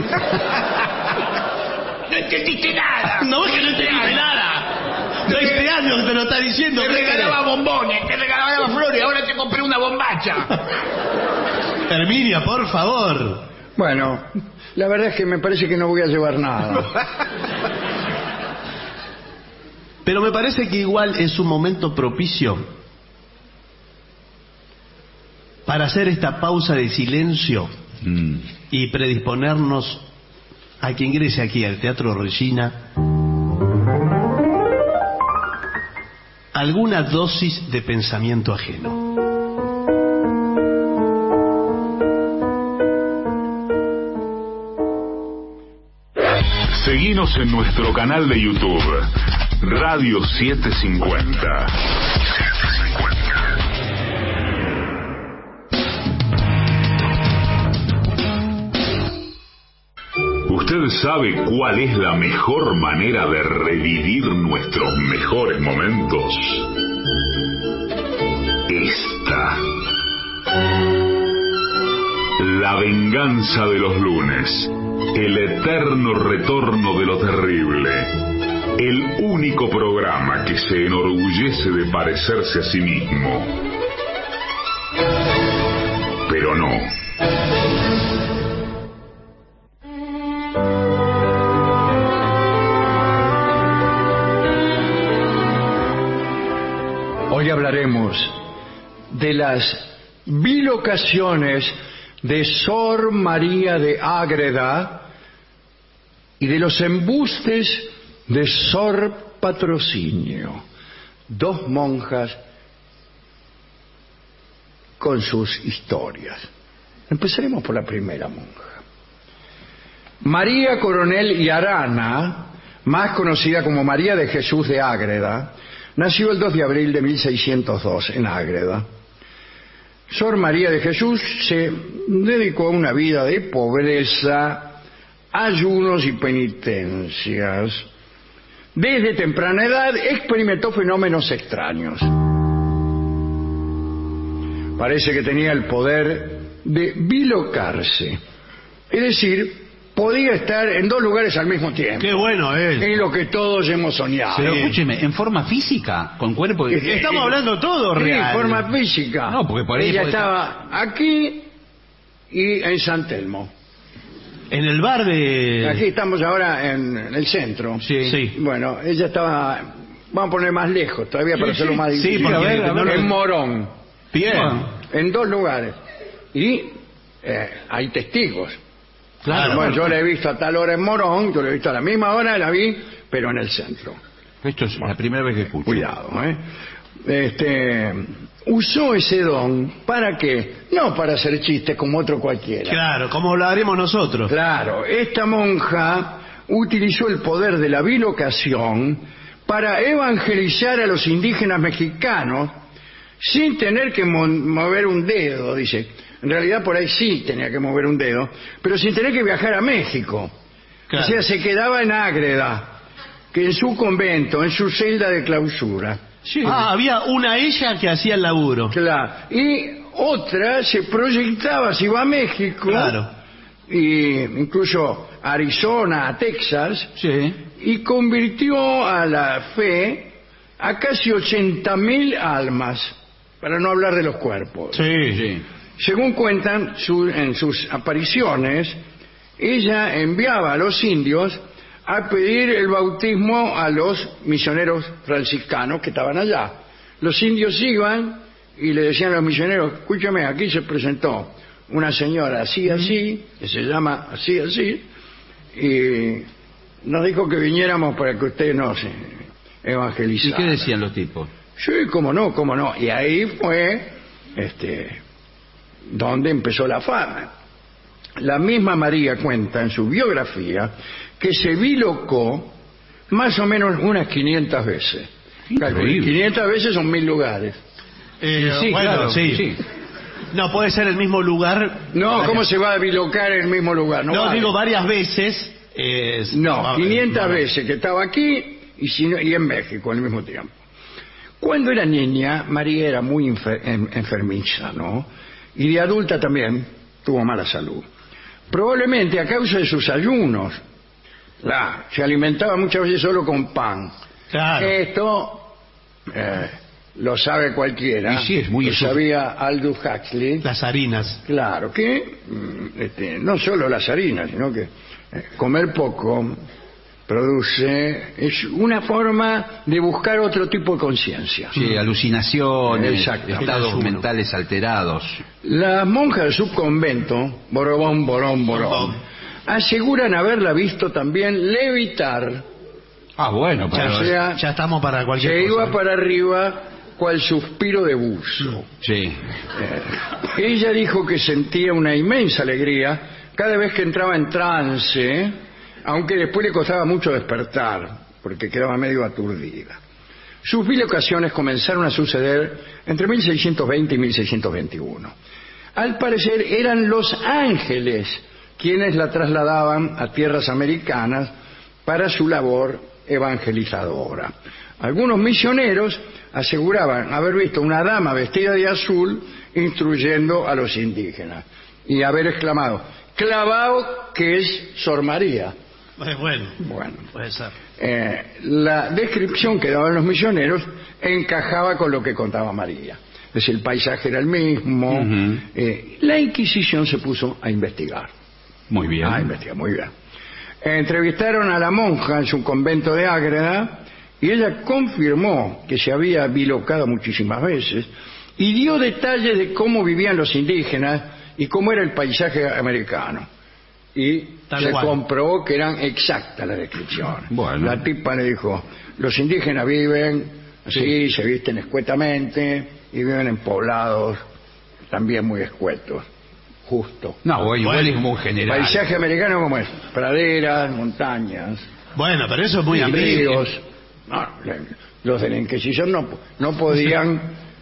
entendiste nada. No es que no entendiste nada. veinte años que te lo está diciendo. Te ¿qué regalaba querés? bombones, te regalaba flores, ahora te compré una bombacha. Herminia, por favor. Bueno, la verdad es que me parece que no voy a llevar nada. Pero me parece que igual es un momento propicio para hacer esta pausa de silencio Mm. y predisponernos a que ingrese aquí al Teatro Regina alguna dosis de pensamiento ajeno. Seguinos en nuestro canal de YouTube, Radio setecientos cincuenta. ¿Usted sabe cuál es la mejor manera de revivir nuestros mejores momentos? Esta. La venganza de los lunes. El eterno retorno de lo terrible. El único programa que se enorgullece de parecerse a sí mismo. Pero no. Hoy hablaremos de las bilocaciones de Sor María de Ágreda y de los embustes de Sor Patrocinio, dos monjas con sus historias. Empezaremos por la primera monja. María Coronel y Arana, más conocida como María de Jesús de Ágreda, nació el dos de abril de mil seiscientos dos en Ágreda. Sor María de Jesús se dedicó a una vida de pobreza, ayunos y penitencias. Desde temprana edad experimentó fenómenos extraños. Parece que tenía el poder de bilocarse, es decir, podía estar en dos lugares al mismo tiempo. Qué bueno es. Es lo que todos hemos soñado. Pero escúcheme, ¿en forma física? ¿Con cuerpo? Eh, Estamos hablando todo Sí, real. en forma física. No, porque por ahí ella puede estaba aquí y en San Telmo. En el bar de... Aquí estamos ahora en, en el centro. Sí. Sí. Bueno, ella estaba, vamos a poner más lejos todavía para Sí, hacerlo sí. más Sí, difícil. porque- A ver, no lo- en Morón, Bien. en dos lugares. Y eh, hay testigos. Claro. Bueno, yo la he visto a tal hora en Morón, yo la he visto a la misma hora, la vi, pero en el centro. Esto es la primera vez que escucho. Cuidado, ¿eh? Este, usó ese don, ¿para qué? No para hacer chistes como otro cualquiera. Claro, como lo haremos nosotros. Claro, esta monja utilizó el poder de la bilocación para evangelizar a los indígenas mexicanos sin tener que mo- mover un dedo, dice. En realidad por ahí sí tenía que mover un dedo, pero sin tener que viajar a México. Claro. O sea, se quedaba en Ágreda, que en su convento, en su celda de clausura. Ah, había una ella que hacía el laburo. Claro. Y otra se proyectaba, se iba a México, Claro. y incluso a Arizona, a Texas, Sí. y convirtió a la fe a casi ochenta mil almas, para no hablar de los cuerpos. Sí. Sí. Según cuentan su- en sus apariciones, ella enviaba a los indios a pedir el bautismo a los misioneros franciscanos que estaban allá. Los indios iban y le decían a los misioneros, escúchame, aquí se presentó una señora así, así, que se llama así, así, y nos dijo que viniéramos para que usted nos eh, ¿Y evangelizara. qué decían los tipos? Sí, cómo no, cómo no. Y ahí fue este, donde empezó la fama. La misma María cuenta en su biografía que se bilocó más o menos unas quinientas veces. Increíble. quinientas veces son mil lugares. Eh, Sí, bueno, claro, sí. sí. No puede ser el mismo lugar. No, ¿cómo se va a bilocar en el mismo lugar? No, No, vale. digo varias veces. eh, No, va- quinientas va- veces que estaba aquí y, si no- y en México al mismo tiempo. Cuando era niña, María era muy enfer- en- enfermiza, ¿no? Y de adulta también tuvo mala salud. Probablemente a causa de sus ayunos. La, se alimentaba muchas veces solo con pan. Claro. Esto eh, lo sabe cualquiera. Y sí, es muy lo eso. sabía Aldous Huxley. Las harinas. Claro, que mm, este, no solo las harinas, sino que eh, comer poco produce, es una forma de buscar otro tipo de conciencia. Sí, alucinaciones, Exactamente. estados Ayuno. mentales alterados. Las monjas de su convento, Borobón, Borón, Borón, Borón. aseguran haberla visto también levitar, Ah, bueno, Ya, o sea, ya estamos para cualquier se cosa. iba para arriba cual suspiro de buzo. Sí. Eh, ella dijo que sentía una inmensa alegría cada vez que entraba en trance, aunque después le costaba mucho despertar, porque quedaba medio aturdida. Sus bilocaciones comenzaron a suceder entre mil seiscientos veinte y mil seiscientos veintiuno. Al parecer eran los ángeles quienes la trasladaban a tierras americanas para su labor evangelizadora. Algunos misioneros aseguraban haber visto una dama vestida de azul instruyendo a los indígenas y haber exclamado, clavao que es Sor María. Eh, Bueno, Bueno, puede ser. eh, la descripción que daban los misioneros encajaba con lo que contaba María. Es decir, el paisaje era el mismo. Ujú. Eh, la Inquisición se puso a investigar. Muy bien. Ah, investiga, muy bien. Entrevistaron a la monja en su convento de Ágreda y ella confirmó que se había bilocado muchísimas veces y dio detalles de cómo vivían los indígenas y cómo era el paisaje americano. Y Tal se cual. comprobó que eran exactas las descripciones. Bueno. La tipa le dijo, los indígenas viven así, se visten escuetamente y viven en poblados también muy escuetos. Justo. No, bueno, igual Bueno, es muy El general. paisaje americano como es, praderas, montañas, Bueno, pero eso es muy ambiguo. ríos. No, la- los de la Inquisición no, no podían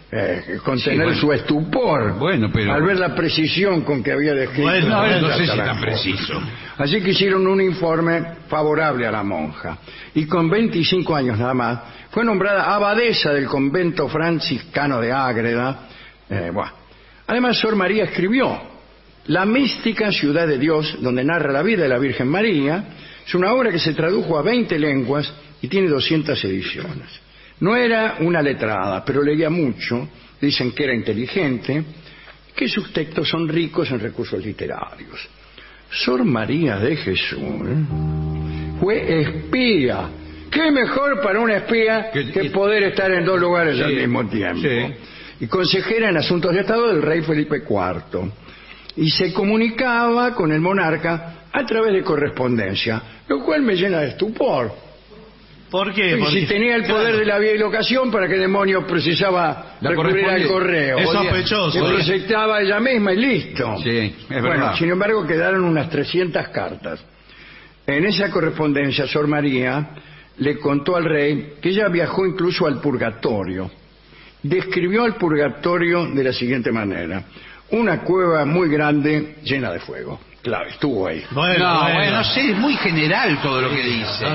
eh, contener Sí, bueno. su estupor Bueno, pero- al ver la precisión con que había descrito. Bueno, No, la no sé si taranjó. tan preciso. Así que hicieron un informe favorable a la monja. Y con veinticinco años nada más, fue nombrada abadesa del convento franciscano de Ágreda. Eh, buah. Además, Sor María escribió La mística ciudad de Dios, donde narra la vida de la Virgen María. Es una obra que se tradujo a veinte lenguas y tiene doscientas ediciones. No era una letrada, pero leía mucho. Dicen que era inteligente, que sus textos son ricos en recursos literarios. Sor María de Jesús ¿eh? fue espía. ¿Qué mejor para una espía Que- que poder estar en dos lugares Sí, al mismo tiempo? sí. Y consejera en asuntos de Estado del rey Felipe cuarto. Y se comunicaba con el monarca a través de correspondencia, lo cual me llena de estupor. ¿Por qué? Y Porque, si tenía el poder claro, de la bilocación, ¿para qué demonios precisaba La recurrir al corresponde- correo? Es Podía- sospechoso. Se ¿eh? proyectaba ella misma y listo. Sí, es Bueno, verdad. sin embargo, quedaron unas trescientas cartas. En esa correspondencia, Sor María le contó al rey que ella viajó incluso al purgatorio. Describió al purgatorio de la siguiente manera: una cueva muy grande llena de fuego. Claro, estuvo ahí. Bueno, No, bueno. bueno, no sé, es muy general todo lo que dice.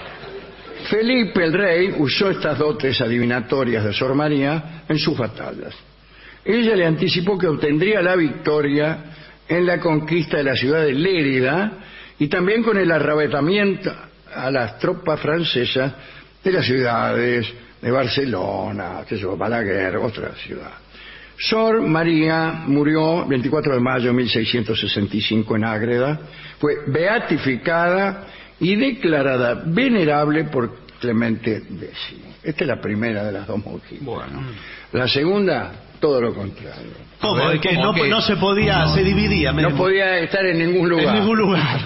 Felipe el rey usó estas dotes adivinatorias de Sor María en sus batallas. Ella le anticipó que obtendría la victoria en la conquista de la ciudad de Lérida y también con el arrebatamiento a las tropas francesas de las ciudades de Barcelona, qué sé yo, Balaguer, otra ciudad. Sor María murió veinticuatro de mayo de mil seiscientos sesenta y cinco en Ágreda, fue beatificada y declarada venerable por Clemente X. Esta es la primera de las dos monjitas. Bueno. La segunda, todo lo contrario. ¿Cómo? A ver, Es que ¿cómo no, qué? no se podía, se dividía. No me- podía estar en ningún lugar. En ningún lugar.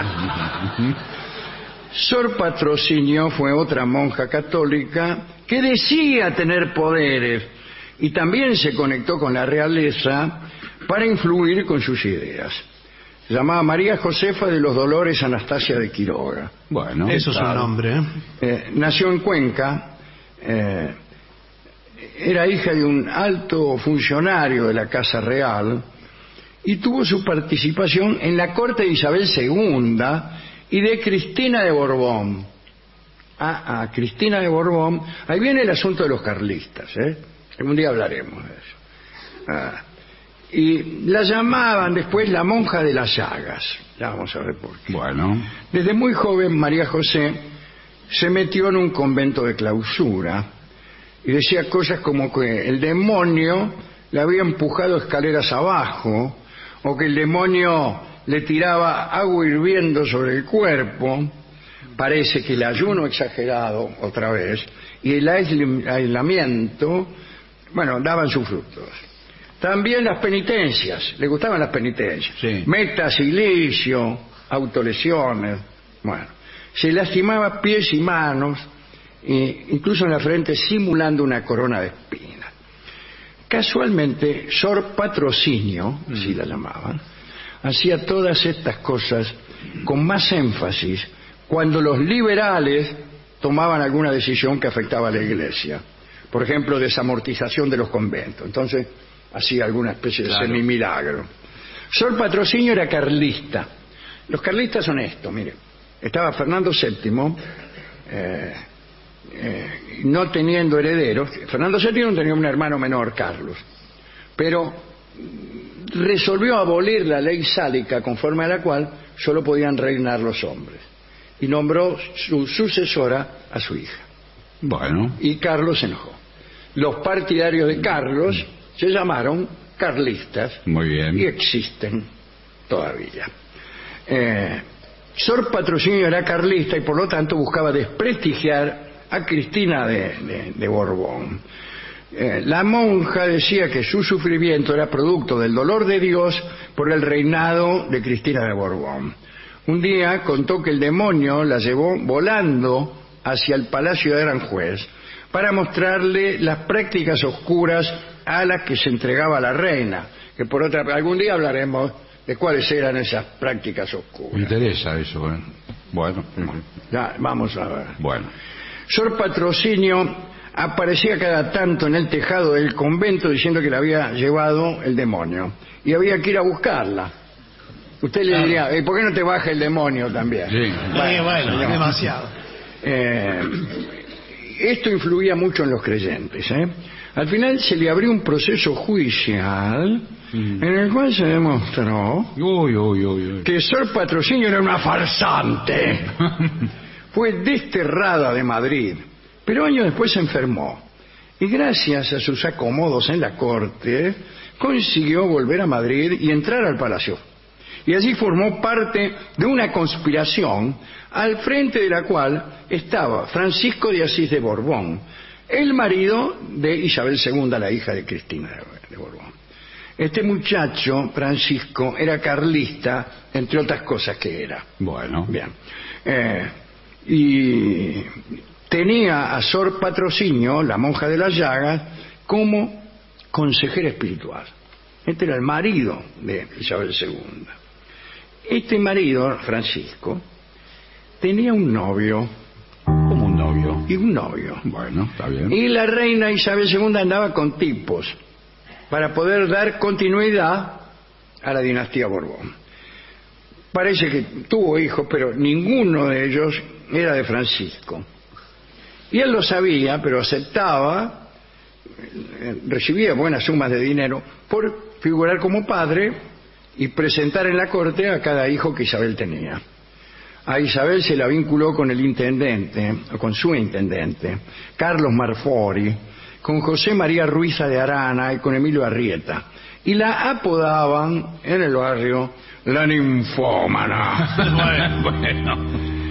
Sor Patrocinio fue otra monja católica que decía tener poderes y también se conectó con la realeza para influir con sus ideas. Se llamaba María Josefa de los Dolores Anastasia de Quiroga. Bueno. Eso es un claro. nombre. ¿eh? Eh, nació en Cuenca, eh, era hija de un alto funcionario de la Casa Real y tuvo su participación en la corte de Isabel segunda y de Cristina de Borbón. Ah, ah, Cristina de Borbón. Ahí viene el asunto de los carlistas, ¿eh? Algún día hablaremos de eso. Ah, y la llamaban después la monja de las llagas. Ya vamos a ver por qué. Bueno. Desde muy joven, María José se metió en un convento de clausura y decía cosas como que el demonio le había empujado escaleras abajo o que el demonio le tiraba agua hirviendo sobre el cuerpo. Parece que el ayuno exagerado, otra vez, y el aisl- aislamiento, bueno, daban sus frutos. También las penitencias, le gustaban las penitencias. Sí. Metasilicio, autolesiones, bueno. Se lastimaba pies y manos, e incluso en la frente, simulando una corona de espinas. Casualmente, Sor Patrocinio, así la llamaban, hacía todas estas cosas con más énfasis cuando los liberales tomaban alguna decisión que afectaba a la Iglesia. Por ejemplo, desamortización de los conventos. Entonces, hacía alguna especie de Claro. semimilagro. Sor Patrocinio era carlista. Los carlistas son estos, mire. Estaba Fernando séptimo, eh, eh, no teniendo herederos. Fernando séptimo tenía un hermano menor, Carlos. Pero resolvió abolir la ley sálica conforme a la cual solo podían reinar los hombres. Y nombró su sucesora a su hija. Bueno. Y Carlos se enojó. Los partidarios de Carlos se llamaron carlistas Muy bien. y existen todavía. Eh, Sor Patrocinio era carlista y por lo tanto buscaba desprestigiar a Cristina de, de- de Borbón. Eh, la monja decía que su sufrimiento era producto del dolor de Dios por el reinado de Cristina de Borbón. Un día contó que el demonio la llevó volando hacia el palacio de Aranjuez para mostrarle las prácticas oscuras a las que se entregaba la reina, que por otra algún día hablaremos de cuáles eran esas prácticas Me oscuras. interesa eso, ¿eh? Bueno. Ya, vamos a ver. Bueno. Sor Patrocinio aparecía cada tanto en el tejado del convento diciendo que la había llevado el demonio y había que ir a buscarla. Usted le diría, ¿por qué no te baja el demonio también? Sí. Bueno, bueno, no. demasiado. Eh, esto influía mucho en los creyentes. ¿eh? Al final se le abrió un proceso judicial mm. en el cual se demostró uy, uy, uy, uy. que Sor Patrocinio era una farsante. Fue desterrada de Madrid, pero años después se enfermó. Y gracias a sus acomodos en la corte, consiguió volver a Madrid y entrar al palacio. Y allí formó parte de una conspiración al frente de la cual estaba Francisco de Asís de Borbón, el marido de Isabel segunda, la hija de Cristina de Borbón. Este muchacho, Francisco, era carlista, entre otras cosas que era. Bueno. Bien. Eh, y tenía a Sor Patrocinio, la monja de las llagas, como consejera espiritual. Este era el marido de Isabel segunda. Este marido, Francisco, tenía un novio. ¿Cómo un novio? Y un novio. Bueno, está bien. Y la reina Isabel segunda andaba con tipos para poder dar continuidad a la dinastía Borbón. Parece que tuvo hijos, pero ninguno de ellos era de Francisco. Y él lo sabía, pero aceptaba, recibía buenas sumas de dinero por figurar como padre y presentar en la corte a cada hijo que Isabel tenía. A Isabel se la vinculó con el intendente, o con su intendente, Carlos Marfori, con José María Ruiza de Arana y con Emilio Arrieta. Y la apodaban en el barrio la ninfómana. bueno, bueno.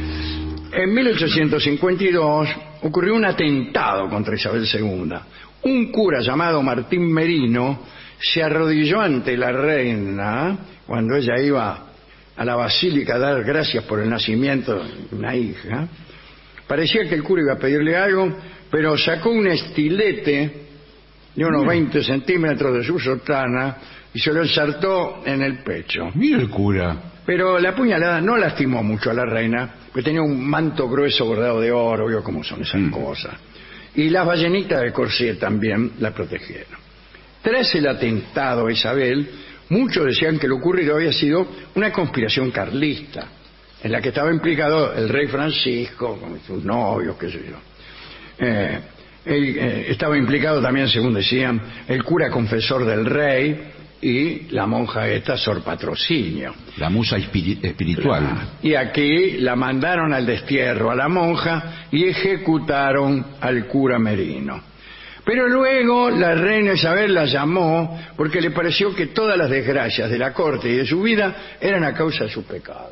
En mil ochocientos cincuenta y dos ocurrió un atentado contra Isabel segunda. Un cura llamado Martín Merino se arrodilló ante la reina cuando ella iba a la basílica a dar gracias por el nacimiento de una hija. Parecía que el cura iba a pedirle algo, pero sacó un estilete de unos veinte centímetros de su sotana y se lo ensartó en el pecho. Mira el cura. Pero la puñalada no lastimó mucho a la reina, porque tenía un manto grueso bordado de oro, vio cómo son esas mm. cosas. Y las ballenitas de corset también la protegieron. Tras el atentado a Isabel, muchos decían que lo ocurrido había sido una conspiración carlista, en la que estaba implicado el rey Francisco, con sus novios, qué sé yo. Eh, él, eh, estaba implicado también, según decían, el cura confesor del rey y la monja esta, Sor Patrocinio. La musa espiri- espiritual. Claro. Y aquí la mandaron al destierro a la monja y ejecutaron al cura Merino. Pero luego la reina Isabel la llamó porque le pareció que todas las desgracias de la corte y de su vida eran a causa de su pecado.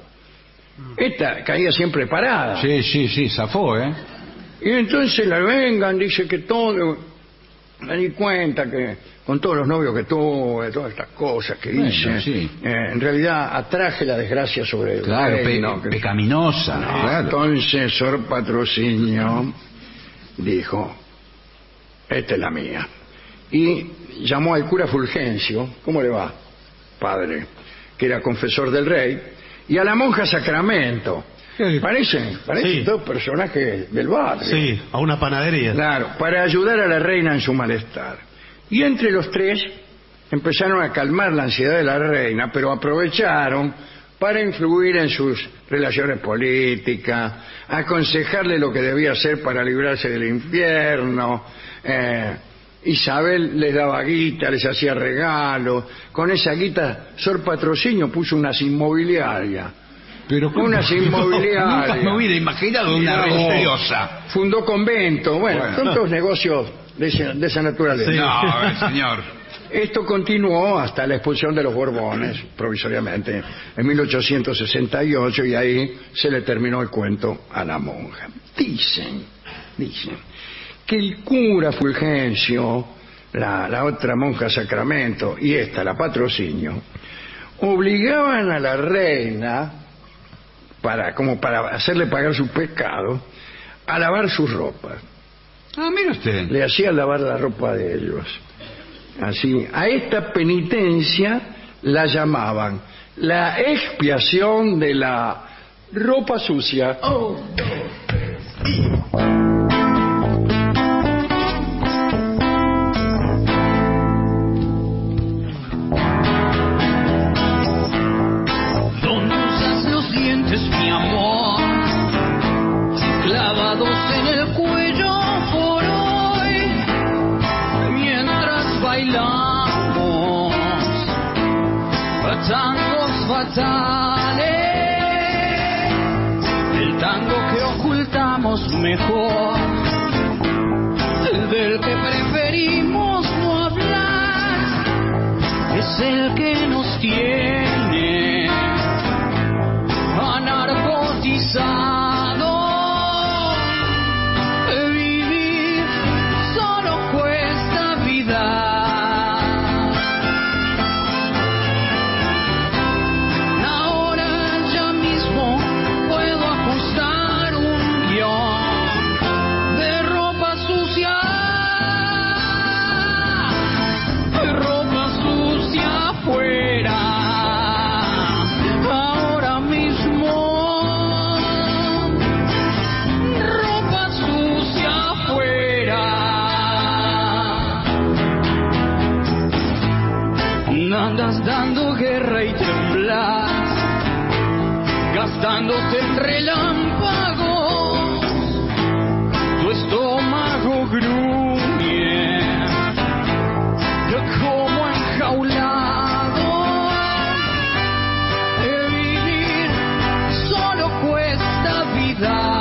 Esta caía siempre parada. Sí, sí, sí, zafó, ¿eh? Y entonces la vengan, dice que todo, me di cuenta que con todos los novios que tuve, todas estas cosas que bueno, hice, sí. eh, en realidad atraje la desgracia sobre el claro, reino. Pe- que... pecaminosa. No, claro. Entonces Sor Patrocinio dijo, esta es la mía. Y llamó al cura Fulgencio, ¿cómo le va, padre? Que era confesor del rey, y a la monja Sacramento. Parecen, parecen Sí. dos personajes del barrio. Sí, a una panadería. Claro, para ayudar a la reina en su malestar. Y entre los tres empezaron a calmar la ansiedad de la reina, pero aprovecharon para influir en sus relaciones políticas, aconsejarle lo que debía hacer para librarse del infierno. Eh, Isabel les daba guita, les hacía regalos. Con esa guita, Sor Patrocinio puso unas inmobiliarias. Pero ¿cómo? Unas inmobiliarias. Nunca me hubiera imaginado una No. religiosa. Fundó convento. Bueno, Bueno. son todos negocios de esa, de esa naturaleza. Sí. No, eh, señor. Esto continuó hasta la expulsión de los Borbones, provisoriamente, en mil ochocientos sesenta y ocho, y ahí se le terminó el cuento a la monja. Dicen, dicen, que el cura Fulgencio, la, la otra monja Sacramento, y esta, la Patrocinio, obligaban a la reina, para, como para hacerle pagar su pecado, a lavar sus ropas. Ah, mira usted. Le hacían lavar la ropa de ellos. Así, a esta penitencia la llamaban la expiación de la ropa sucia. Oh, ocultamos mejor, el del que preferimos no hablar, es el que nos tiene anarcotizado. Vivir solo cuesta vida. Andas dando guerra y temblas, gastándote en relámpagos, tu estómago gruñe como enjaulado. Vivir solo cuesta vida.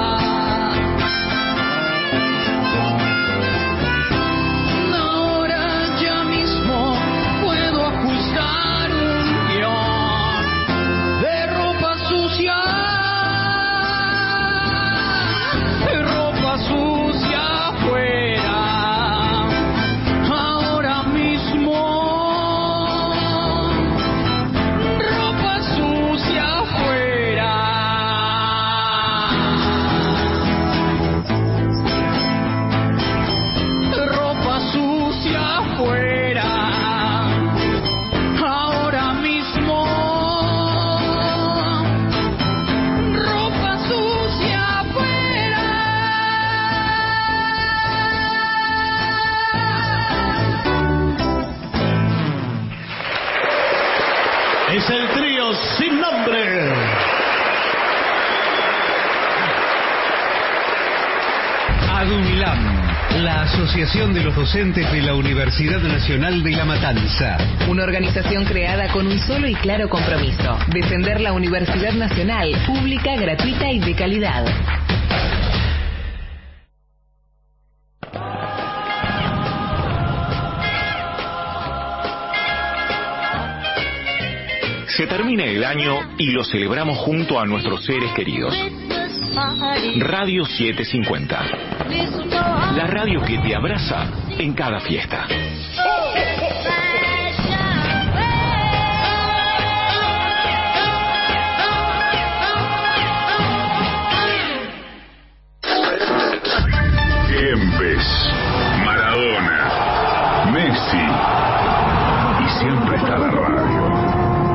Es el trío Sin Nombre. ADUNLAM, la Asociación de los Docentes de la Universidad Nacional de La Matanza. Una organización creada con un solo y claro compromiso: defender la Universidad Nacional, pública, gratuita y de calidad. Se termina el año y lo celebramos junto a nuestros seres queridos. Radio setecientos cincuenta. La radio que te abraza en cada fiesta. Kempes, Maradona, Messi. Y siempre está la radio.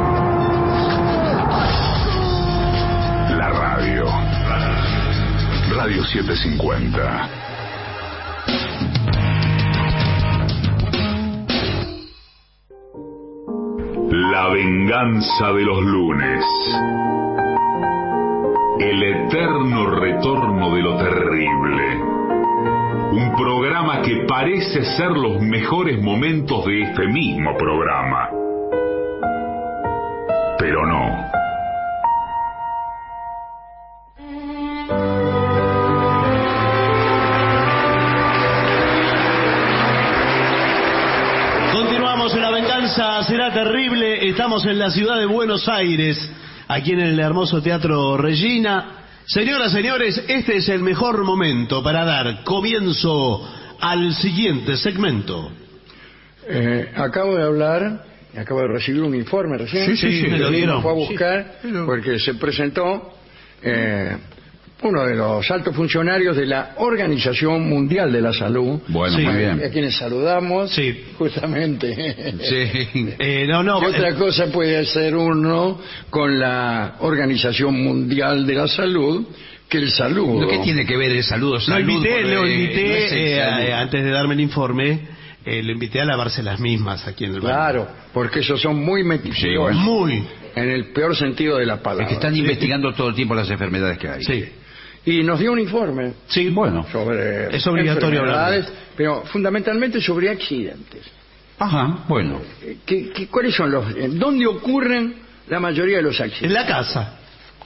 La radio. Radio setecientos cincuenta. La venganza de los lunes. El eterno retorno de lo terrible. Un programa que parece ser los mejores momentos de este mismo programa. Pero no. Continuamos en La Venganza Será Terrible. Estamos en la ciudad de Buenos Aires, aquí en el hermoso Teatro Regina. Señoras, señores, este es el mejor momento para dar comienzo al siguiente segmento. Eh, acabo de hablar, acabo de recibir un informe recién. Sí, sí, sí, me lo dieron. Fue a buscar, sí, porque se presentó eh, uno de los altos funcionarios de la Organización Mundial de la Salud. Bueno, sí, muy bien. A quienes saludamos, sí, justamente. Sí. Eh, no, no. ¿Qué otra cosa puede hacer uno con la Organización Mundial de la Salud que el saludo? ¿Qué tiene que ver el saludo? Lo invité, por, lo eh, invité no es el eh, saludo. eh, antes de darme el informe, eh, lo invité a lavarse las mismas aquí en el baño. Claro, porque esos son muy meticulosos. Sí, bueno. Muy. En el peor sentido de la palabra. Es que están investigando todo el tiempo las enfermedades que hay. Sí. Y nos dio un informe. Sí, bueno. Sobre es obligatorio enfermedades, hablar. pero fundamentalmente sobre accidentes. Ajá, bueno. ¿Qué, qué, ¿Cuáles son los... ¿Dónde ocurren la mayoría de los accidentes? En la casa.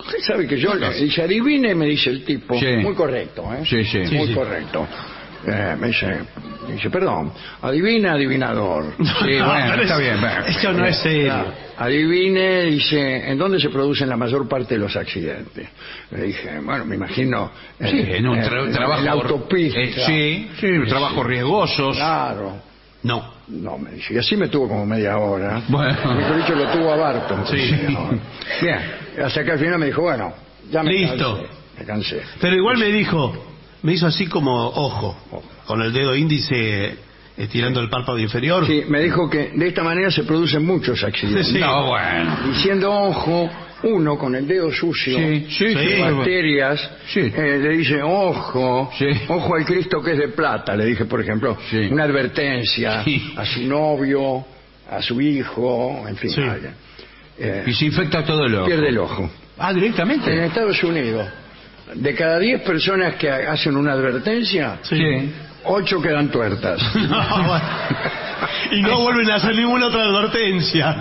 Usted sabe que yo le dice, adivine, me dice el tipo. Sí. Muy correcto, ¿eh? Sí, sí. Muy Sí, sí. correcto. Eh, me dice, me dice, perdón, adivina, adivinador. Sí, bueno, pero está es- bien. bueno. Esto no es serio. Ah, adivine, dice, ¿en dónde se producen la mayor parte de los accidentes? Le dije, bueno, me imagino... eh, Sí, en un tra- eh, trabajo... en la autopista. eh, sí, sí, trabajos riesgosos. Claro. No. No, me dice, y así me tuvo como media hora. Bueno. Mejor dicho, lo tuvo a Barton. Sí. media hora. Bien, hasta que al final me dijo, bueno, ya me Listo. cansé. Me cansé. Pero igual me dijo, me hizo así como ojo, con el dedo índice estirando el párpado inferior. Sí, me dijo que de esta manera se producen muchos accidentes. Sí. No, bueno. Diciendo ojo, uno con el dedo sucio, Sí, sí, de sí. bacterias, Sí. eh, le dice ojo, Sí. ojo al Cristo que es de plata, le dije, por ejemplo, Sí. una advertencia Sí. a su novio, a su hijo, en fin, Sí. a alguien. Eh, Y se infecta todo el ojo. pierde el ojo. Ah, En directamente. Estados Unidos, de cada diez personas que hacen una advertencia, Sí. ocho quedan tuertas. No, bueno. Y no vuelven a hacer ninguna otra advertencia.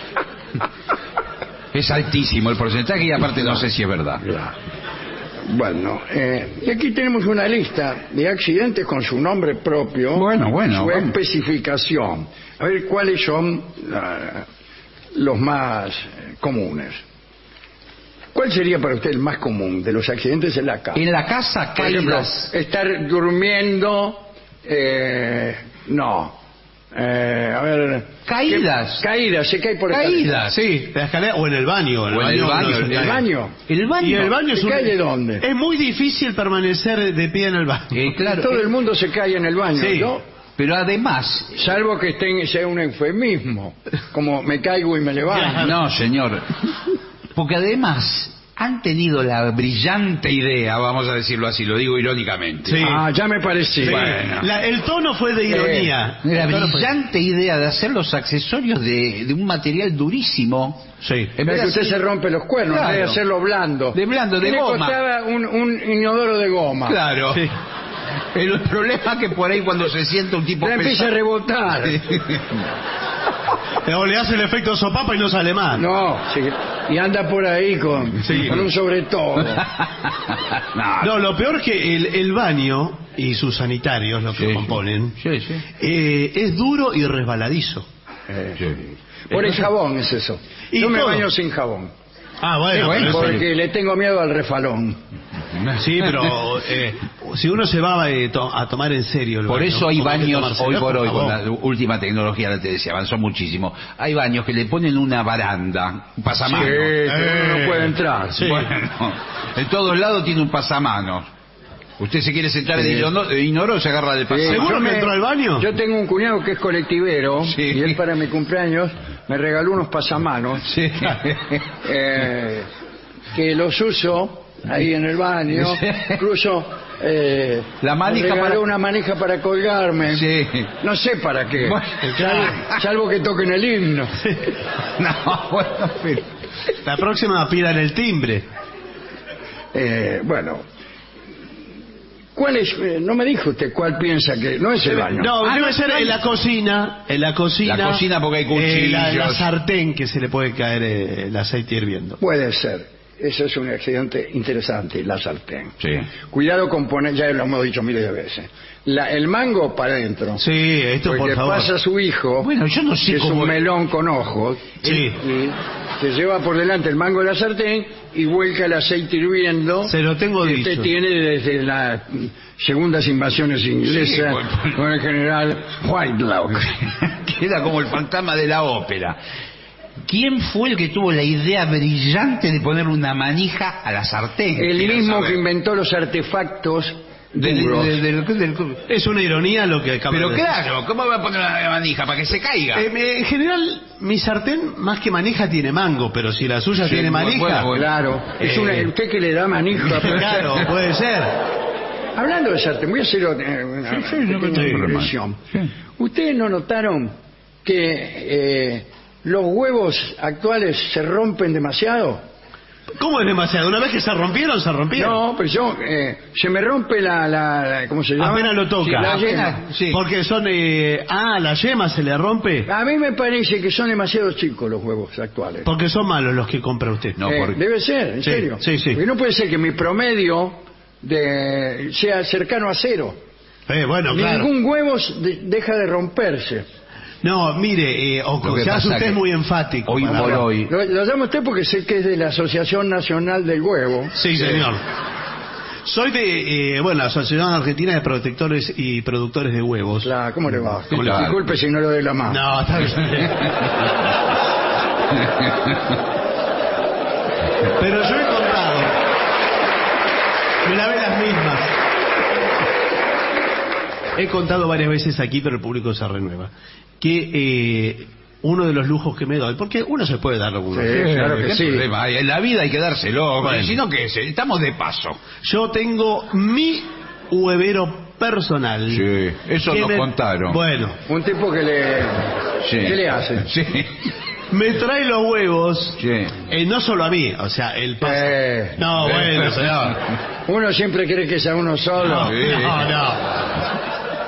Es altísimo el porcentaje y aparte no sé si es verdad. Ya. Bueno, eh, y aquí tenemos una lista de accidentes con su nombre propio, Bueno, bueno, su vamos. especificación. A ver cuáles son ah, los más eh, comunes. ¿Cuál sería para usted el más común de los accidentes en la casa? En la casa Por ejemplo, caídas. estar durmiendo, eh, no. Eh, a ver. Caídas. ¿qué? Caídas, se cae por Caídas. Sí, de la escalera o en el baño. O en el baño, no se en ¿El cae. baño? El baño. Y el baño es ¿Se un- cae de dónde? Es muy difícil permanecer de pie en el baño. Eh, claro. Todo eh, el mundo se cae en el baño, Sí. ¿no? Pero además. Salvo que esté, sea un eufemismo, como me caigo y me levanto. No, señor. Porque además han tenido la brillante idea, vamos a decirlo así, lo digo irónicamente. Sí. Ah, ya me parecía. Sí. Bueno. La- el tono fue de ironía. La El tono fue- brillante idea de hacer los accesorios de, de un material durísimo. Sí. En En vez vez que de usted hacer- se rompe los cuernos, en vez de Claro. hacerlo blando. De blando, de ¿Qué le goma. costaba un, un inodoro de goma? Claro. Sí. Pero el problema es que por ahí cuando se siente un tipo Le empieza a pesado- rebotar. O le hace el efecto sopapa y no sale mal. No, sí. Y anda por ahí con, Sí. con un sobre todo. No, No, lo peor que el, el baño y sus sanitarios, lo que Sí, componen, sí, sí. eh, es duro y resbaladizo. Eh, Por el jabón es eso. Y Yo me todo. baño sin jabón. Ah, bueno, bueno, pero eso- Porque le tengo miedo al refalón. sí, pero eh, si uno se va eh, to- a tomar en serio el Por baño, eso hay como hay que baños, tomárselo hoy por hoy, con favor. la última tecnología, la te decía, avanzó muchísimo. Hay baños que le ponen una baranda, un pasamanos. Sí, que uno Eh, no puede entrar. sí. Bueno, en todos lados tiene un pasamanos. Usted se quiere sentar en Sí. el ino- el inodoro, se agarra del Sí, pasamanos. ¿Seguro yo que me- entró al baño? Yo tengo un cuñado que es colectivero Sí. y él para mi cumpleaños me regaló unos pasamanos Sí. eh, que los uso ahí en el baño. Sí. Incluso eh, La manija me regaló para- una manija para colgarme. Sí. No sé para qué. Bueno, Sal- salvo que toquen el himno. No, bueno, pero... La próxima pidan el timbre. Eh, bueno. ¿Cuál es? eh, no me dijo usted cuál piensa que no es el baño. No, Ah, debe no, ser no, en la cocina, en la cocina. La cocina porque hay eh, la, la cuchillos. sartén que se le puede caer eh, el aceite hirviendo. Puede ser. Eso es un accidente interesante, la sartén. Sí. Cuidado con poner, ya lo hemos dicho miles de veces, la- el mango para adentro. Sí, esto Porque por favor. pasa su hijo, Bueno, yo no sé que es cómo- un melón con ojos, Sí. y se lleva por delante el mango de la sartén y vuelca el aceite hirviendo. Se lo tengo que dicho. usted tiene desde las mm, segundas invasiones inglesas Sí, pues- con el general Whitelock. Queda como el fantasma de la ópera. ¿Quién fue el que tuvo la idea brillante de poner una manija a la sartén? El Quiero mismo saber. que inventó los artefactos De- de- duros. de- del- del- Es una ironía lo que acaba Pero de decir. claro, ¿cómo va a poner una manija? ¿Para que se caiga? Eh, me- en general, mi sartén, más que manija, tiene mango, pero si la suya Sí, tiene bueno, manija... bueno, bueno. Claro, es Eh, una, usted que le da manija. Claro, puede ser. Hablando de sartén, voy a hacer eh, una Sí, sí, no pequeña tengo problema. impresión. Sí. ¿Ustedes no notaron que eh, los huevos actuales se rompen demasiado? ¿Cómo es demasiado? Una vez que se rompieron, se rompieron. No, pero yo, eh, se me rompe la, la, la- ¿cómo se llama? Apenas lo toca. Sí, la Apenas- yema. sí. Porque son... eh, ah, la yema se le rompe. A mí me parece que son demasiado chicos los huevos actuales. Porque son malos los que compra usted. No, Eh, porque- Debe ser, en Sí, serio. sí, sí. Porque no puede ser que mi promedio de, sea cercano a cero. Eh, bueno, claro. Ningún huevo de- deja de romperse. No, mire, eh, o Lo que se hace pasa usted que muy enfático. Hoy para- por hoy. Lo, lo llamo usted porque sé que es de la Asociación Nacional del Huevo. Sí, señor. Soy de, eh, bueno, la Asociación Argentina de Protectores y Productores de Huevos. La, ¿Cómo le va? ¿Cómo le va? Disculpe si no lo doy la mano. No, está bien. Pero yo he contado. Me lavé las mismas. He contado varias veces aquí, pero el público se renueva, que eh, uno de los lujos que me doy, porque uno se puede dar algunos. Sí, claro que ¿Qué sí. problema hay? En la vida hay que dárselo. Bueno. Si no, ¿qué es? Estamos de paso. Yo tengo mi huevero personal. Sí, eso que nos me- contaron. Bueno, Un tipo que le... Sí. ¿Qué le hace? Sí. me trae los huevos, Sí. eh, no solo a mí, o sea, el pasa. Eh, No, bueno, señor. Uno siempre cree que sea uno solo. No, Sí. no, no.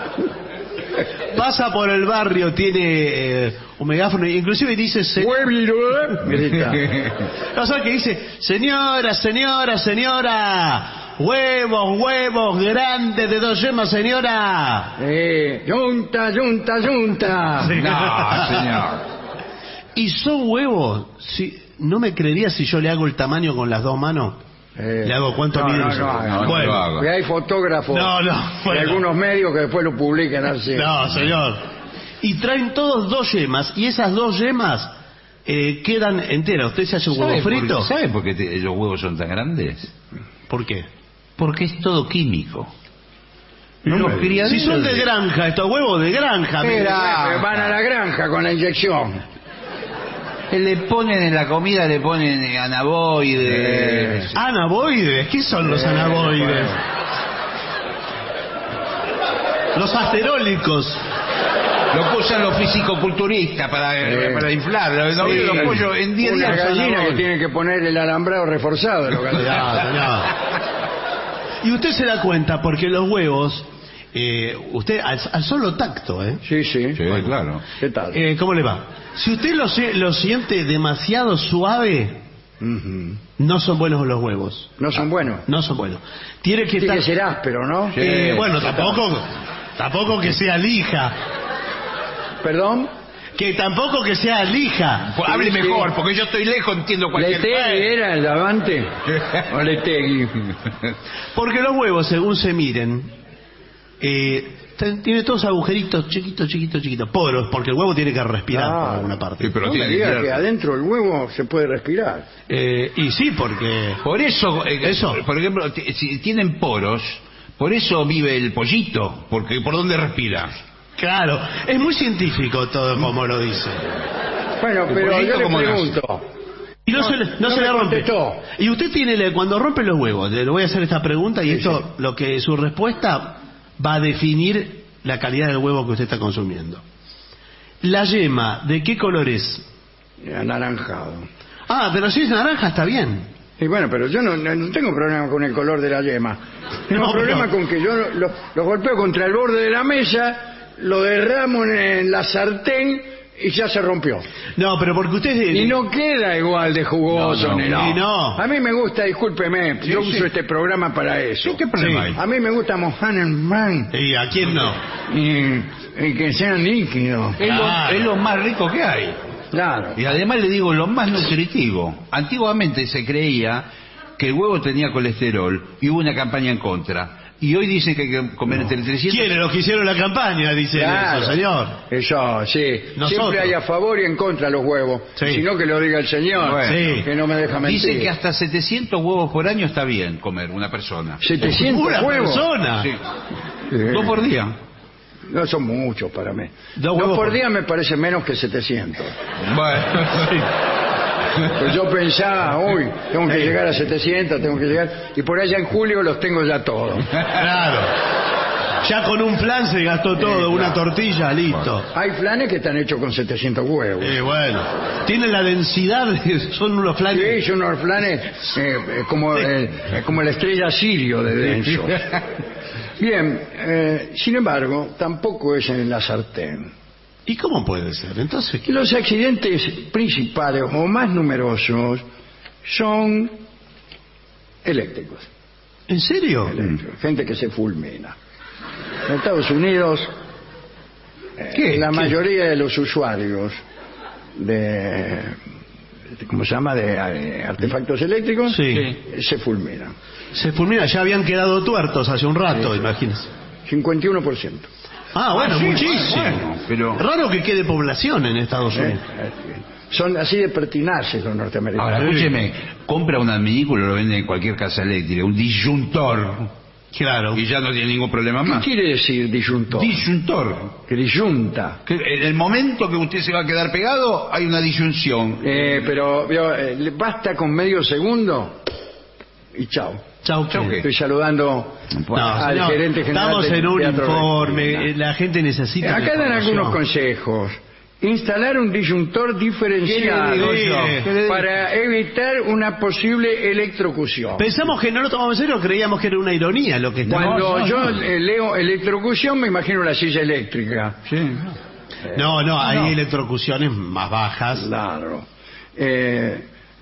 Pasa por el barrio, tiene eh, un megáfono, inclusive dice... se- Hueviro, grita. No, ¿sabe qué dice? Señora, señora, señora, huevos, huevos grandes de dos yemas, señora. Eh, yunta, yunta, yunta. Sí. No, señor. Y son huevos, si, no me creería si yo le hago el tamaño con las dos manos. Eh, Le hago cuánto no, mide no, eso. no, No, no Bueno. lo haga. Y hay fotógrafos No, no, de bueno. algunos medios que después lo publican así. No, señor. Y traen todos dos yemas, y esas dos yemas eh, quedan enteras. ¿Usted se hace un huevo ¿Sabe por- frito? ¿Sabe por qué te- los huevos son tan grandes? ¿Por qué? Porque es todo químico. No Los me- criaderos si son de granja, estos huevos de granja. Mira, mira. van a la granja con la inyección. Le ponen en la comida, le ponen eh, anaboides. Eh. Anaboides, ¿qué son los anaboides? Los asterólicos. Lo usan los fisicoculturistas para, Eh. para inflar. Los, Sí, los pollos en diez una días son gallina que anaboides. tiene que poner el alambrado reforzado. Lo que hace. No, señor. Y usted se da cuenta porque los huevos, eh, usted al, al solo tacto, ¿eh? Sí, sí. Sí, claro. ¿Qué tal? Eh, ¿Cómo le va? Si usted lo, sie- lo siente demasiado suave, Ujú. no son buenos los huevos. No son buenos. No son buenos. Tiene que Tiene estar... que ser áspero, ¿no? Eh, bueno, tampoco, tampoco que sea lija. ¿Perdón? Que tampoco que sea lija. Pues hable Sí, mejor, sí. porque yo estoy lejos, entiendo cualquier ¿Letegui era el Davante? ¿O Letegui? Porque los huevos, según se miren, eh, ten- tiene todos agujeritos chiquitos, chiquitos, chiquitos. Poros, porque el huevo tiene que respirar Ah. por alguna parte. Sí, pero No me tiene diga que- que adentro del huevo se puede respirar. Eh, y sí, porque... Por eso, eh, Eso. por ejemplo, t- si tienen poros, por eso vive el pollito, porque ¿por dónde respira? Claro, es muy científico todo como lo dice. Bueno, ¿El pero pollito yo le cómo nace? pregunto. Y no, No, se le, no no se me le rompe. contestó. Y usted tiene, le- cuando rompe los huevos, le voy a hacer esta pregunta y esto, lo que su respuesta va a definir la calidad del huevo que usted está consumiendo. La yema, ¿de qué color es? Anaranjado. Ah, pero si es naranja está bien. Y bueno, pero yo no, no- no tengo problema con el color de la yema. Tengo No, problema pero- con que yo lo, lo- lo golpeo contra el borde de la mesa, lo derramo en, en la sartén y ya se rompió. No, pero porque usted... es- Y no queda igual de jugoso. No, no, ni y nada. no. A mí me gusta, discúlpeme, yo sí. uso este programa para eso. ¿Qué problema Sí. hay? A mí me gusta mojar el man ¿Y a quién no? y, y que sea líquido. Es, lo, Claro. es lo más rico que hay. Claro. Y además le digo, lo más nutritivo. Antiguamente se creía que el huevo tenía colesterol y hubo una campaña en contra. Y hoy dicen que hay que comer entre trescientos... ¿Quiénes los que hicieron la campaña? Dicen Claro. eso, señor. Eso, sí. Nosotros. Siempre hay a favor y en contra los huevos. Sí. Si no, que lo diga el señor, Bueno. Sí. que no me deja mentir. Dicen que hasta setecientos huevos por año está bien comer una persona. setecientos Una huevos. persona. Sí. Sí. Dos por día. No son muchos para mí. Dos Dos, huevos por por- día me parece menos que setecientos. Bueno. Pues yo pensaba, uy, tengo que llegar a setecientos, tengo que llegar... Y por allá en julio los tengo ya todos. Claro. Ya con un flan se gastó todo, una tortilla, listo. Hay flanes que están hechos con setecientos huevos. Eh, bueno, tienen la densidad, de- son unos flanes. Sí, son unos flanes eh, eh, como, el, eh, como la estrella Sirio de denso. Bien, eh, sin embargo, tampoco es en la sartén. ¿Y cómo puede ser? Entonces, Y los accidentes principales o más numerosos son eléctricos. ¿en serio? Eléctricos. Gente que se fulmina. En Estados Unidos, eh, ¿Qué? la ¿Qué? mayoría de los usuarios de, de- ¿cómo se llama?, de eh, artefactos eléctricos, Sí. eh, se fulminan. Se fulmina, ya habían quedado tuertos hace un rato, imagínese. cincuenta y uno por ciento. Ah, bueno, Ah, sí, muchísimo. bueno, pero- Raro que quede población en Estados Eh, Unidos. eh, Son así de pertinaces los norteamericanos. Ahora, escúcheme, compra un adminículo, lo vende en cualquier casa eléctrica, un disyuntor, Claro. y ya no tiene ningún problema ¿Qué más. quiere decir disyuntor? Disyuntor. Que disyunta. Que en el momento que usted se va a quedar pegado, hay una disyunción. Eh, pero vio, eh, le basta con medio segundo y chao. Chau, Chau, ¿qué? ¿qué? Estoy saludando No, al señor, gerente general estamos del en un Teatro informe, Regina. eh, la gente necesita Acá dan información. algunos consejos. Instalar un disyuntor diferenciado ¿Qué le digo yo? ¿Qué le digo? para evitar una posible electrocución. Pensamos que no lo tomamos en serio, creíamos que era una ironía lo que estamos... Cuando no, yo no. eh, leo electrocución me imagino la silla eléctrica. No, no, hay electrocuciones más bajas. Claro. Eh,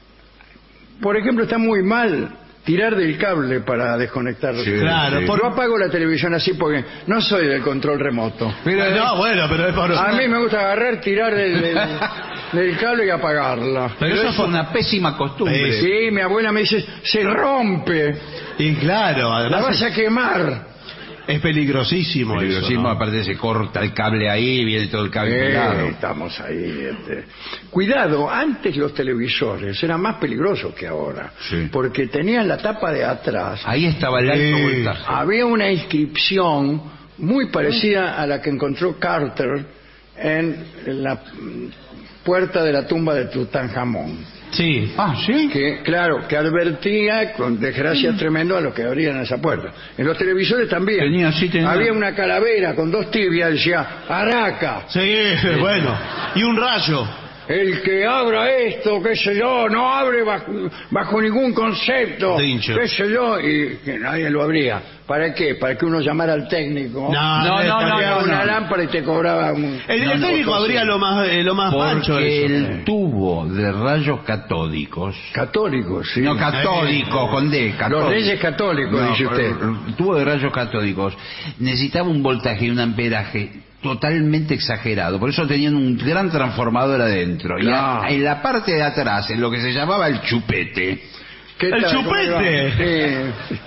por ejemplo, está muy mal tirar del cable para desconectar. Sí, Claro, sí. por- Yo apago la televisión así porque no soy del control remoto. Pero, no, bueno, pero es por... A mí me gusta agarrar, tirar del, del, del cable y apagarla. Pero eso es fue- una pésima costumbre. Sí, mi abuela me dice, se rompe, Y claro, la además vas a quemar. es peligrosísimo, Peligrosismo, eso, ¿no? aparte se corta el cable ahí, viene todo el cable Eh, pegado. estamos ahí. este. Cuidado, antes los televisores eran más peligrosos que ahora, Sí. porque tenían la tapa de atrás. Ahí estaba el alto Sí. voltaje. Había una inscripción muy parecida a la que encontró Carter en la mm, puerta de la tumba de Tutankamón. Sí. Ah, ¿sí? Que, claro, que advertía con desgracias tremendas a los que abrían esa puerta. En los televisores también. Tenía, sí, tenía. Había una calavera con dos tibias, decía, Araca, Sí, bueno. Y un rayo. el que abra esto, qué sé yo, no abre bajo, bajo ningún concepto, Dicho. qué sé yo, y que nadie lo abría. ¿Para qué? Para que uno llamara al técnico. No, No, no, no, Ponía no, una no. lámpara y te cobraba un... El, el no, no, técnico no, abría lo más, eh, lo más pancho. Porque eso. el tubo de rayos catódicos, Católicos, sí. no católico, con D, católico. Los reyes católicos, No, dice usted. El tubo de rayos catódicos necesitaba un voltaje y un amperaje totalmente exagerado, por eso tenían un gran transformador adentro. Y Claro. a- en la parte de atrás, en lo que se llamaba el chupete, ¿Qué ¡El tal? ¿Cómo chupete! le va? Sí.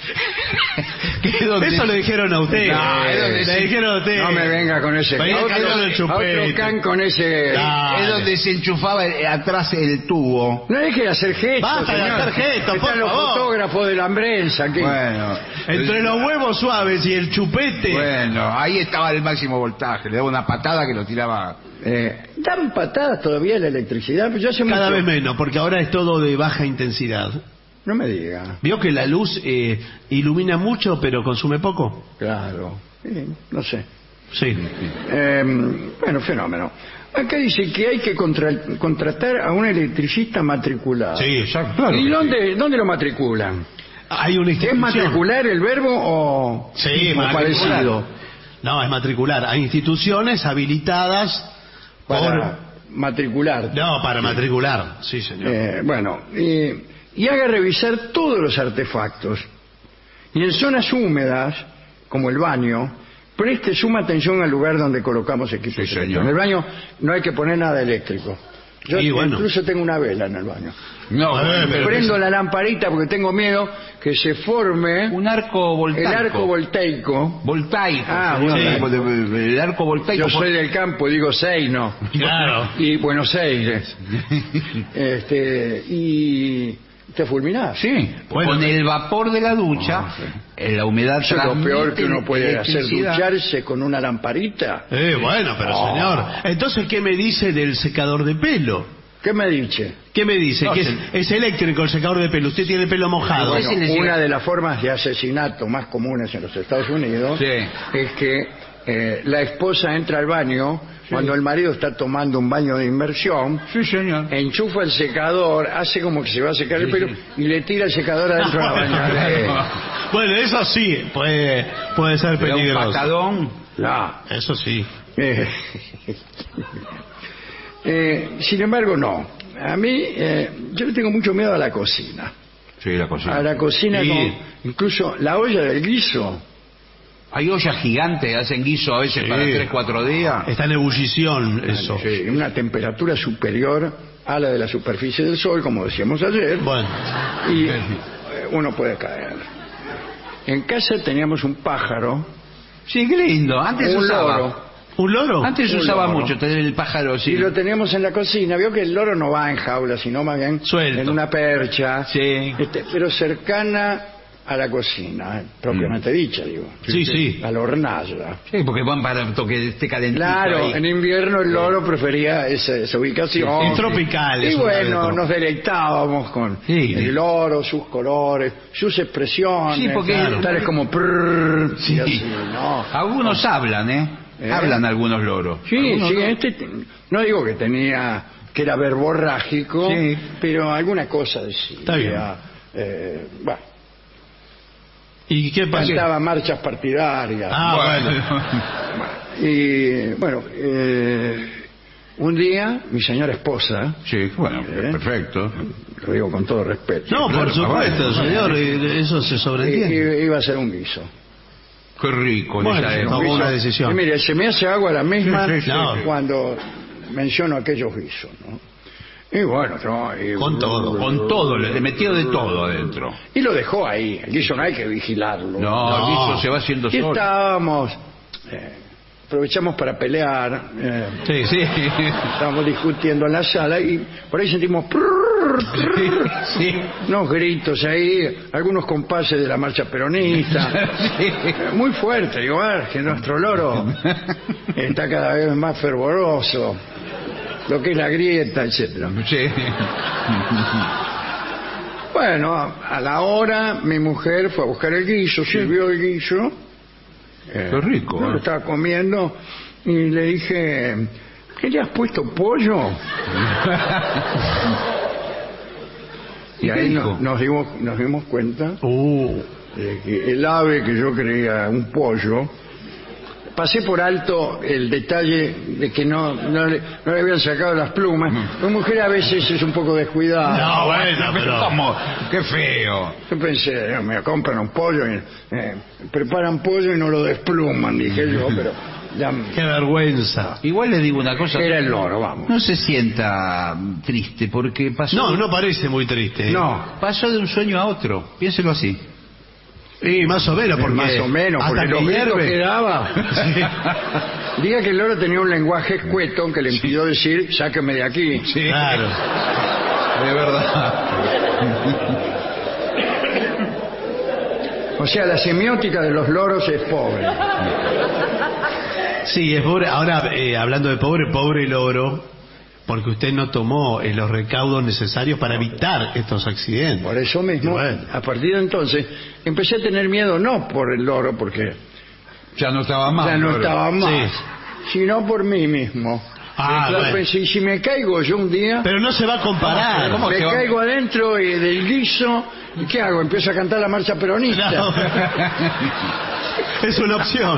que es donde- Eso le dijeron a usted. No, es donde le sí. dijeron a usted. No me venga con ese. Venía a cantando otro, el a chupete. otro can con ese. Ah. es Dale. donde se enchufaba el- atrás el tubo. No deje de hacer gestos. Basta de señor. hacer gestos, por Están los favor. fotógrafos de la Ambrenza aquí. Bueno, Entre los huevos suaves y el chupete. bueno, ahí estaba el máximo voltaje, le daba una patada que lo tiraba. Eh, ¿Dan patadas todavía la electricidad? Pues yo hace Cada mucho- vez menos, porque ahora es todo de baja intensidad. No me diga. ¿Vio que la luz eh, ilumina mucho pero consume poco? Claro. Sí, no sé. Sí. Eh, bueno, fenómeno. Acá dice que hay que contra- contratar a un electricista matriculado. Sí, exacto. Claro ¿Y que dónde, dónde lo matriculan? Hay una ¿Es institución. matricular el verbo o, Sí, o matricular. parecido? No, es matricular. Hay instituciones habilitadas Para por... matricular. No, para matricular. Sí, señor. Eh, bueno, y, y haga revisar todos los artefactos. Y en zonas húmedas, como el baño, preste suma atención al lugar donde colocamos equipos Sí, eléctricos. señor. En el baño no hay que poner nada eléctrico. Yo Y bueno. incluso tengo una vela en el baño. No, A ver, pero- Prendo la lamparita porque tengo miedo que se forme un arco voltaico. el arco voltaico. voltaico. Ah, señor. bueno. El arco voltaico. Yo soy del campo, digo seis, no. Claro. Y Buenos Aires. este, y te fulminás. Sí, Bueno, con eh. el vapor de la ducha, en la humedad Eso es lo peor que uno puede hacer, electricidad. ducharse con una lamparita. Eh, bueno, pero Oh. señor. Entonces, ¿qué me dice del secador de pelo? ¿Qué me dice? ¿Qué me dice? No, que sí. es, es eléctrico el secador de pelo. Usted tiene el pelo mojado. Bueno, una de las formas de asesinato más comunes en los Estados Unidos Sí. es que eh, la esposa entra al baño cuando el marido está tomando un baño de inmersión, Sí, señor. enchufa el secador, hace como que se va a secar el Sí, pelo sí. y le tira el secador adentro de la bañera. Bueno, eso sí, puede, puede ser Pero un peligroso. patadón. No. Eso sí. Eh, eh, sin embargo, no. A mí, eh, yo le tengo mucho miedo a la cocina. Sí, la cocina. A la cocina, Sí. con, incluso la olla del guiso. Hay ollas gigantes, hacen guiso a veces Sí. para tres, cuatro días. Está en ebullición eso. Sí, una temperatura superior a la de la superficie del sol, como decíamos ayer. Bueno. Y eh, uno puede caer. En casa teníamos un pájaro, Sí, qué lindo. Antes un usaba. loro, ¿Un loro? Antes se Un usaba loro. mucho tener el pájaro así. y lo teníamos en la cocina. Vio que el loro no va en jaula, sino más bien Suelto. en una percha, Sí. este, pero cercana a la cocina, eh, propiamente dicha, digo. Sí, sí. A la hornalla. Sí, porque van para que esté calentito Claro, ahí. en invierno el loro prefería esa, esa ubicación. Es tropical. Y es un bueno, área nos deleitábamos con Sí. el loro, sus colores, sus expresiones, Sí, porque- tales como prrr, Sí. y así, ¿no? Algunos hablan, ¿eh? ¿Eh? Hablan algunos loros. Sí, Algunos sí, no. este, te- no digo que tenía, que era verborrágico, Sí. pero alguna cosa decía. Está bien. Eh, bueno, ¿Y qué pasa? cantaba marchas partidarias. Ah, bueno. Y bueno, eh, un día mi señora esposa, Sí, bueno, ¿Eh? perfecto. lo digo con todo respeto, No, por Claro, supuesto, bueno. señor. y Eso se i- sobreentiende. i- iba a hacer un guiso. Qué rico en Bueno, esa sí, época. tomó Guiso. una decisión. Y mire, se me hace agua la misma Sí, sí, sí. No. cuando menciono aquellos guisos, ¿no? Y bueno, no, y- Con todo, Con todo, le le metió de todo adentro. Y lo dejó ahí. El guiso no hay que vigilarlo. No, el guiso se va haciendo Y solo. estábamos, eh, aprovechamos para pelear, eh, Sí, sí. estábamos discutiendo en la sala y por ahí sentimos prrr, prrr, Sí. unos gritos ahí, algunos compases de la marcha peronista, eh, muy fuerte. Digo, ah, que nuestro loro está cada vez más fervoroso, lo que es la grieta, etcétera. Sí. Bueno, a la hora mi mujer fue a buscar el guiso, sirvió el guiso. eh, Qué rico, yo ¿eh? lo estaba comiendo y le dije, ¿qué le has puesto pollo? y ¿Y ahí qué no- dijo? nos, dimos, nos dimos cuenta Uh, de que el ave que yo creía un pollo, pasé por alto el detalle de que no, no, le, no le habían sacado las plumas. La mujer a veces es un poco descuidada. no, bueno, pero... ¿Cómo? Qué feo. Yo pensé, eh, me compran un pollo, y, eh, preparan pollo y no lo despluman, dije yo, pero ya Qué vergüenza. Igual le digo una cosa. era el loro, vamos. No se sienta triste porque pasó. No, no parece muy triste. ¿eh? No, Pasó de un sueño a otro. Piénselo así. Y más o menos, porque... más o menos, hasta porque que los gritos hierve. que daba. Diga que el loro tenía un lenguaje escueto que le impidió decir, sáqueme de aquí. Sí. Claro. De verdad. O sea, la semiótica de los loros es pobre. Sí, es pobre. Ahora, eh, hablando de pobre, pobre loro, porque usted no tomó eh, los recaudos necesarios para evitar estos accidentes. Por eso mismo, Bueno. a partir de entonces, empecé a tener miedo no por el loro, porque Ya no estaba mal. ya no Loro. estaba más, Sí. sino por mí mismo. Ah, Yo bueno. pensé, y si me caigo yo un día, Pero no se va a comparar. ¿Cómo me se va? caigo adentro y del guiso, ¿y qué hago? Empiezo a cantar la marcha peronista. No. Es una opción.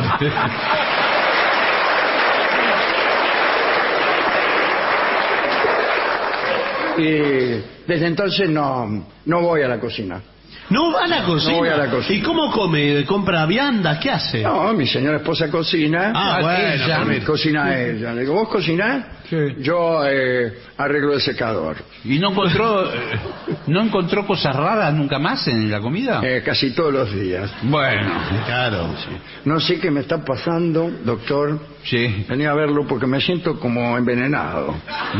Y desde entonces no, no voy a la cocina. No va a la cocina. No voy a la cocina. ¿Y cómo come? ¿Compra viandas? ¿Qué hace? No, mi señora esposa cocina. Ah, bueno, ella, permite. cocina ella. Le digo, ¿vos cocinás? Sí. Yo eh, arreglo el secador. ¿Y no encontró eh, no encontró cosas raras nunca más en la comida? Eh, casi todos los días. Bueno, Claro. No sé qué me está pasando, doctor. sí. Venía a verlo porque me siento como envenenado.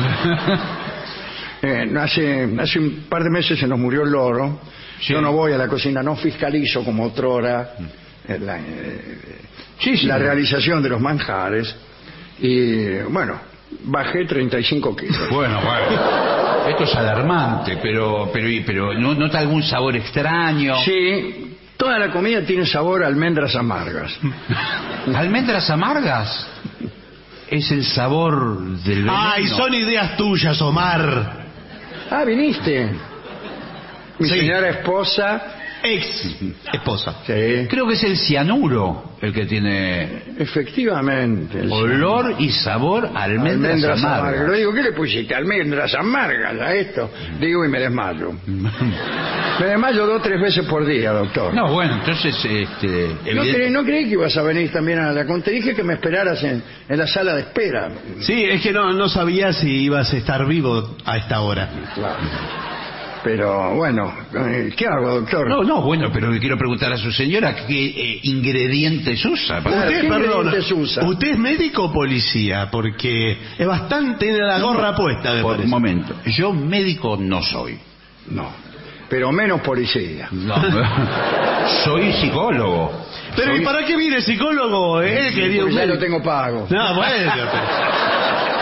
Eh, no, hace, hace un par de meses se nos murió el loro. Sí. Yo no voy a la cocina, no fiscalizo como otrora eh, la, eh, Sí, sí. la realización de los manjares. Y bueno, bajé treinta y cinco kilos. Bueno, bueno. Esto es alarmante, pero pero pero ¿no nota algún sabor extraño? Sí, toda la comida tiene sabor a almendras amargas. ¿Almendras amargas? Es el sabor del veneno. Ay, son ideas tuyas, Omar. Ah, viniste. Mi Sí. señora esposa. Ex esposa. Sí. Creo que es el cianuro el que tiene Efectivamente. el olor y sabor a almendras, amargas. Lo digo, ¿qué le pusiste? Almendras amargas a esto. Digo y me desmayo. Me desmayo dos o tres veces por día, doctor. No, bueno, entonces, este, ¿No, evidente- creí, no creí que ibas a venir también a la... Te dije que me esperaras en, en la sala de espera. Sí, es que no, no sabía si ibas a estar vivo a esta hora. Claro. Pero bueno, eh, ¿qué hago, doctor? No, no, bueno, pero le quiero preguntar a su señora qué eh, ingredientes usa. para- Claro, Usted, ¿qué perdona, ingredientes usa? ¿usted es médico o policía? Porque es bastante de la gorra puesta, me Por parece. un momento, yo médico no soy. No, pero menos policía. No, soy psicólogo. Pero Soy- ¿y para qué viene psicólogo? Él quería un Porque ya lo médico. tengo pago. No, bueno, pero-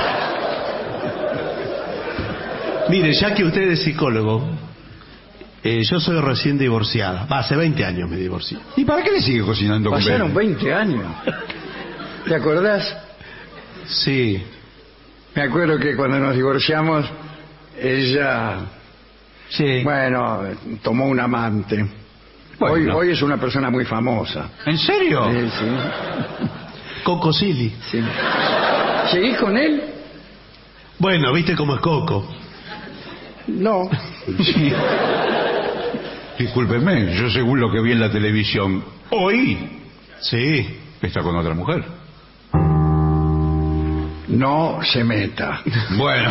Mire, ya que usted es psicólogo, eh, yo soy recién divorciada. Va, hace veinte años me divorcié. ¿Y para qué le sigue cocinando con Pasaron Belén? veinte años. ¿Te acordás? Sí. Me acuerdo que cuando nos divorciamos, ella, Sí. bueno, tomó un amante. Bueno. Hoy, hoy es una persona muy famosa. ¿En serio? Sí, sí. Coco Silly. sí. ¿Seguís con él? Bueno, ¿viste cómo es Coco? No. Sí. Discúlpeme, yo según lo que vi en la televisión, hoy Sí. está con otra mujer. No se meta. Bueno.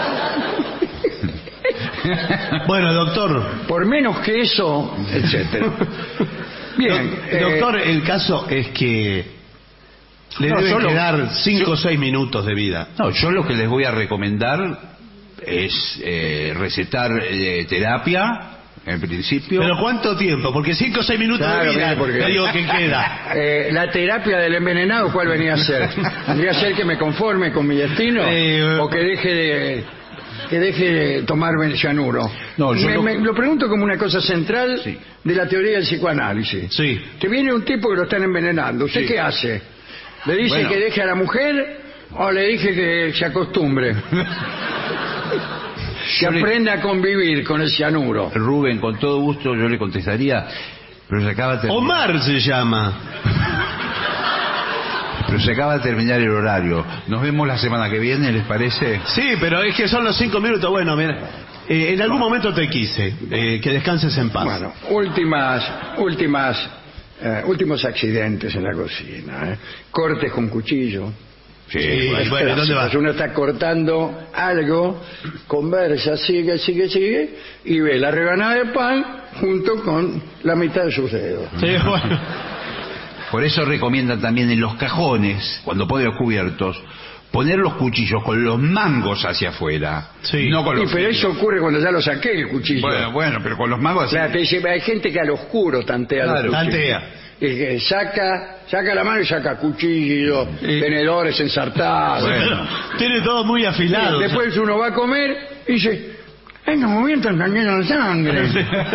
Bueno, doctor. Por menos que eso, etcétera. Bien. Doc- eh, doctor, el caso es que le No, deben solo- quedar cinco yo- o seis minutos de vida. No, yo lo que les voy a recomendar es eh, recetar eh, terapia, en principio. ¿Pero cuánto tiempo? Porque cinco o seis minutos Claro, de vida, mire, porque- le digo que queda. eh, la terapia del envenenado, ¿cuál venía a ser? ¿Vendría a ser que me conforme con mi destino? Eh, ¿O que deje de que deje de tomarme el cianuro? No, yo me, lo- me- lo pregunto como una cosa central Sí. de la teoría del psicoanálisis. Sí. Que viene un tipo que lo están envenenando. ¿Usted Sí. qué hace? ¿Le dice Bueno. que deje a la mujer o le dije que se acostumbre? Que Yo le- aprenda a convivir con el cianuro. Rubén, con todo gusto yo le contestaría, pero se acaba de terminar, Omar se llama. pero se acaba de terminar el horario. Nos vemos la semana que viene, ¿les parece? Sí, pero es que son los cinco minutos. Bueno, mira, eh, en algún momento te quise. eh, que descanses en paz. Bueno, últimas, últimas, eh, últimos accidentes en la cocina. ¿eh? Cortes con cuchillo. Sí. Sí, bueno, ¿dónde vas? Uno está cortando algo, conversa, sigue, sigue, sigue, y ve la rebanada de pan junto con la mitad de sus dedos. Sí, bueno. Por eso recomiendan también en los cajones, cuando ponen los cubiertos, poner los cuchillos con los mangos hacia afuera. Sí. No con Y los pero filos. eso ocurre cuando ya lo saqué el cuchillo. Bueno, bueno, pero con los mangos así. Claro, te dice, hay gente que al oscuro tantea Claro, los cuchillos. tantea. Y que saca, saca la mano y saca cuchillos, tenedores ensartados. Bueno. Tiene todo muy afilado. Después uno va a comer y dice, en los momentos están llenos de sangre.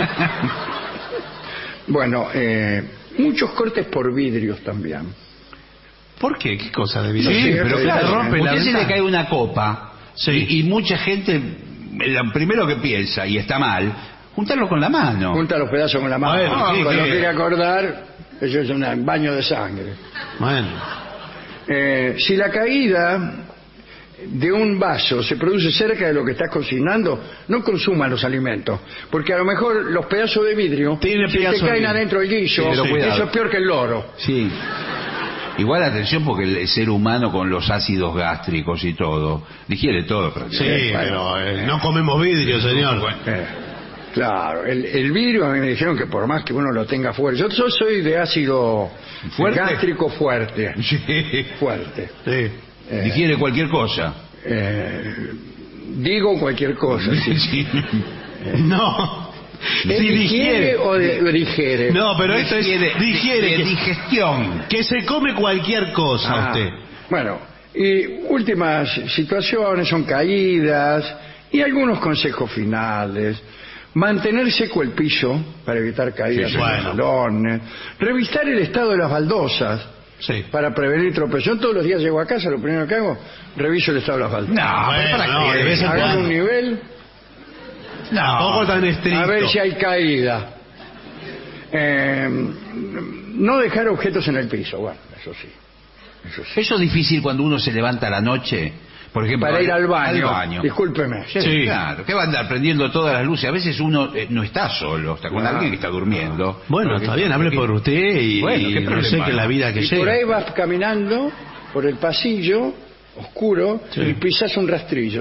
Bueno, eh, muchos cortes por vidrios también. ¿Por qué? ¿Qué cosa de vida? Sí, Sí, pero sí, claro, sí. rompe la Usted se se le le cae una copa Sí. y, y mucha gente, lo primero que piensa, y está mal, juntarlo con la mano. Junta los pedazos con la mano. Bueno, Ah, sí, cuando que- quiere acordar, eso es un baño de sangre. Bueno. Eh, si la caída de un vaso se produce cerca de lo que estás cocinando, no consumas los alimentos, porque a lo mejor los pedazos de vidrio Tiene si te pedazos de caen vidrio. adentro del guiso, Sí, pero eso cuidado. es peor que el loro. Sí. Igual atención porque el ser humano con los ácidos gástricos y todo, digiere todo Sí, prácticamente. pero eh, no comemos vidrio, señor. Eh, claro, el, el vidrio a mí me dijeron que por más que uno lo tenga fuerte, yo, yo soy de ácido ¿Fuerte? gástrico fuerte, Sí. fuerte. Sí. Eh, Digiere cualquier cosa. eh, digo cualquier cosa. sí. Sí. No. ¿Es Si digiere digiere. o de- digiere? No, pero esto es Digiere- digiere. de que- digestión. Que se come cualquier cosa Ah, usted. Bueno, Y últimas situaciones son caídas y algunos consejos finales. Mantener seco el piso para evitar caídas Sí, en bueno. los salones. Revisar el estado de las baldosas Sí. para prevenir tropezón. Yo todos los días llego a casa, lo primero que hago, reviso el estado de las baldosas. No, Bueno, ¿para no, qué? de vez en Hago cuando. un nivel Tampoco tan estricto. a ver si hay caída. Eh, no dejar objetos en el piso, bueno, eso sí. Eso sí. Eso es difícil cuando uno se levanta a la noche, por ejemplo, Para ir al baño. Al baño. Discúlpeme. Sí, Sí. claro. ¿Qué va a andar prendiendo todas las luces? A veces uno eh, no está solo, está con No. alguien que está durmiendo. Bueno, Porque- está bien, hable por usted y, Bueno, ¿qué y no problema sé que hay? la vida que Y por ahí llega. vas caminando por el pasillo oscuro Sí. y pisas un rastrillo.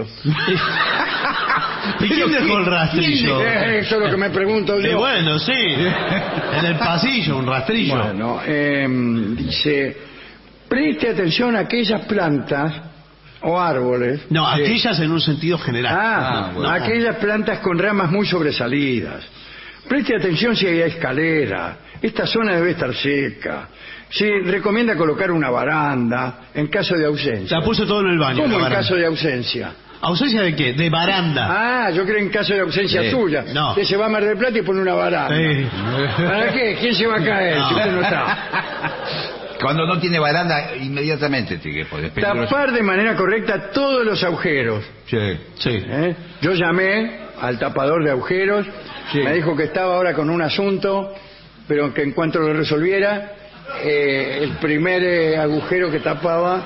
¿Y quién dejó el rastrillo? Eh, Eso es lo que me pregunto Y yo. bueno, sí. En el pasillo, un rastrillo. Bueno, eh, dice, preste atención a aquellas plantas o árboles. No, Sí. aquellas en un sentido general. Ah, Ah, bueno. aquellas plantas con ramas muy sobresalidas. Preste atención si hay escalera. Esta zona debe estar seca. Se recomienda colocar una baranda en caso de ausencia. La puse todo en el baño. ¿Cómo la en baranda. caso de ausencia? ¿Ausencia de qué? De baranda. Ah, yo creo en caso de ausencia Sí. suya. No. Usted se va a Mar del Plata y pone una baranda. Sí. ¿Para qué? ¿Quién se va a caer si usted no está? Cuando no tiene baranda, inmediatamente tiene que poder. Tapar de manera correcta todos los agujeros. Sí. Sí. ¿eh? Yo llamé al tapador de agujeros, Sí. me dijo que estaba ahora con un asunto, pero que en cuanto lo resolviera, eh, el primer eh, agujero que tapaba,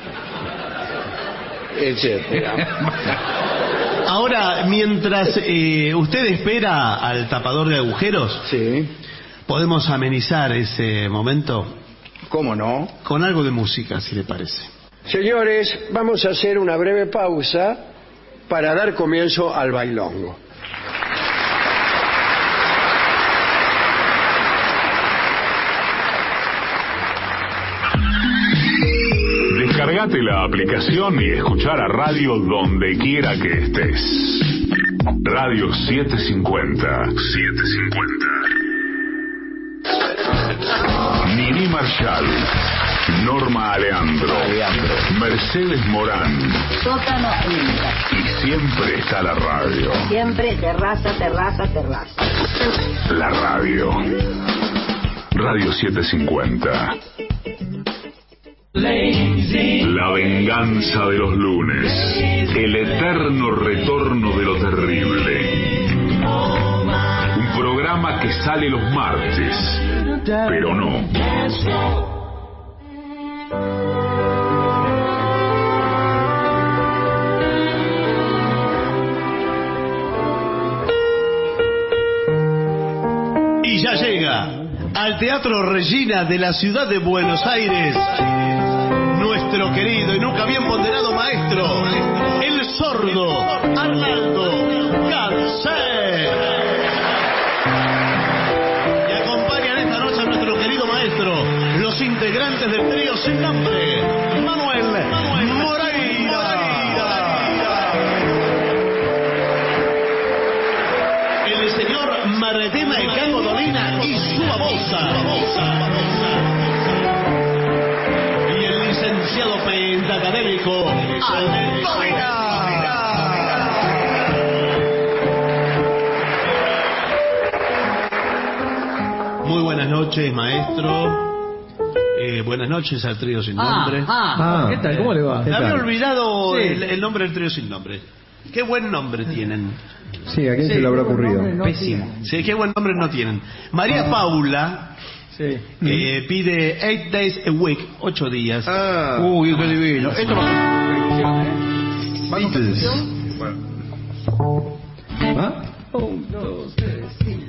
etcétera. Ahora, mientras eh, usted espera al tapador de agujeros, Sí, podemos amenizar ese momento ¿cómo no? con algo de música, si le parece. Señores, vamos a hacer una breve pausa para dar comienzo al bailongo. Descargate la aplicación y escuchar a radio donde quiera que estés. Radio setecientos cincuenta. setecientos cincuenta. Nini Marshall. Norma Aleandro. Mercedes Morán. Sótano Inca. Y siempre está la radio. Siempre terraza, terraza, terraza. La radio. Radio setecientos cincuenta. La venganza de los lunes. El eterno retorno de lo terrible. Un programa que sale los martes, pero no. Y ya llega al Teatro Regina de la ciudad de Buenos Aires nuestro querido y nunca bien ponderado maestro, el sordo Arnaldo Gansé. Y acompañan esta noche a nuestro querido maestro los integrantes del trío sin nombre, Manuel, Manuel Moreira, el señor Marretema y Caco Dolina y su babosa, y el licenciado pentacadémico Antonina. Muy buenas noches, maestro. Eh, buenas noches al trío sin nombre. Ah, ¿qué tal? ¿Cómo le va? Me había olvidado Sí. el, el nombre del trío sin nombre. Qué buen nombre tienen. Sí, ¿a quién se le habrá ocurrido? Pésimo. Sí, qué buen nombre no tienen. María Paula Sí. eh, pide eight days a week, ocho días. Ah, Uy, qué divino. Esto va Beatles. ¿Ah? Un, dos, tres, cinco.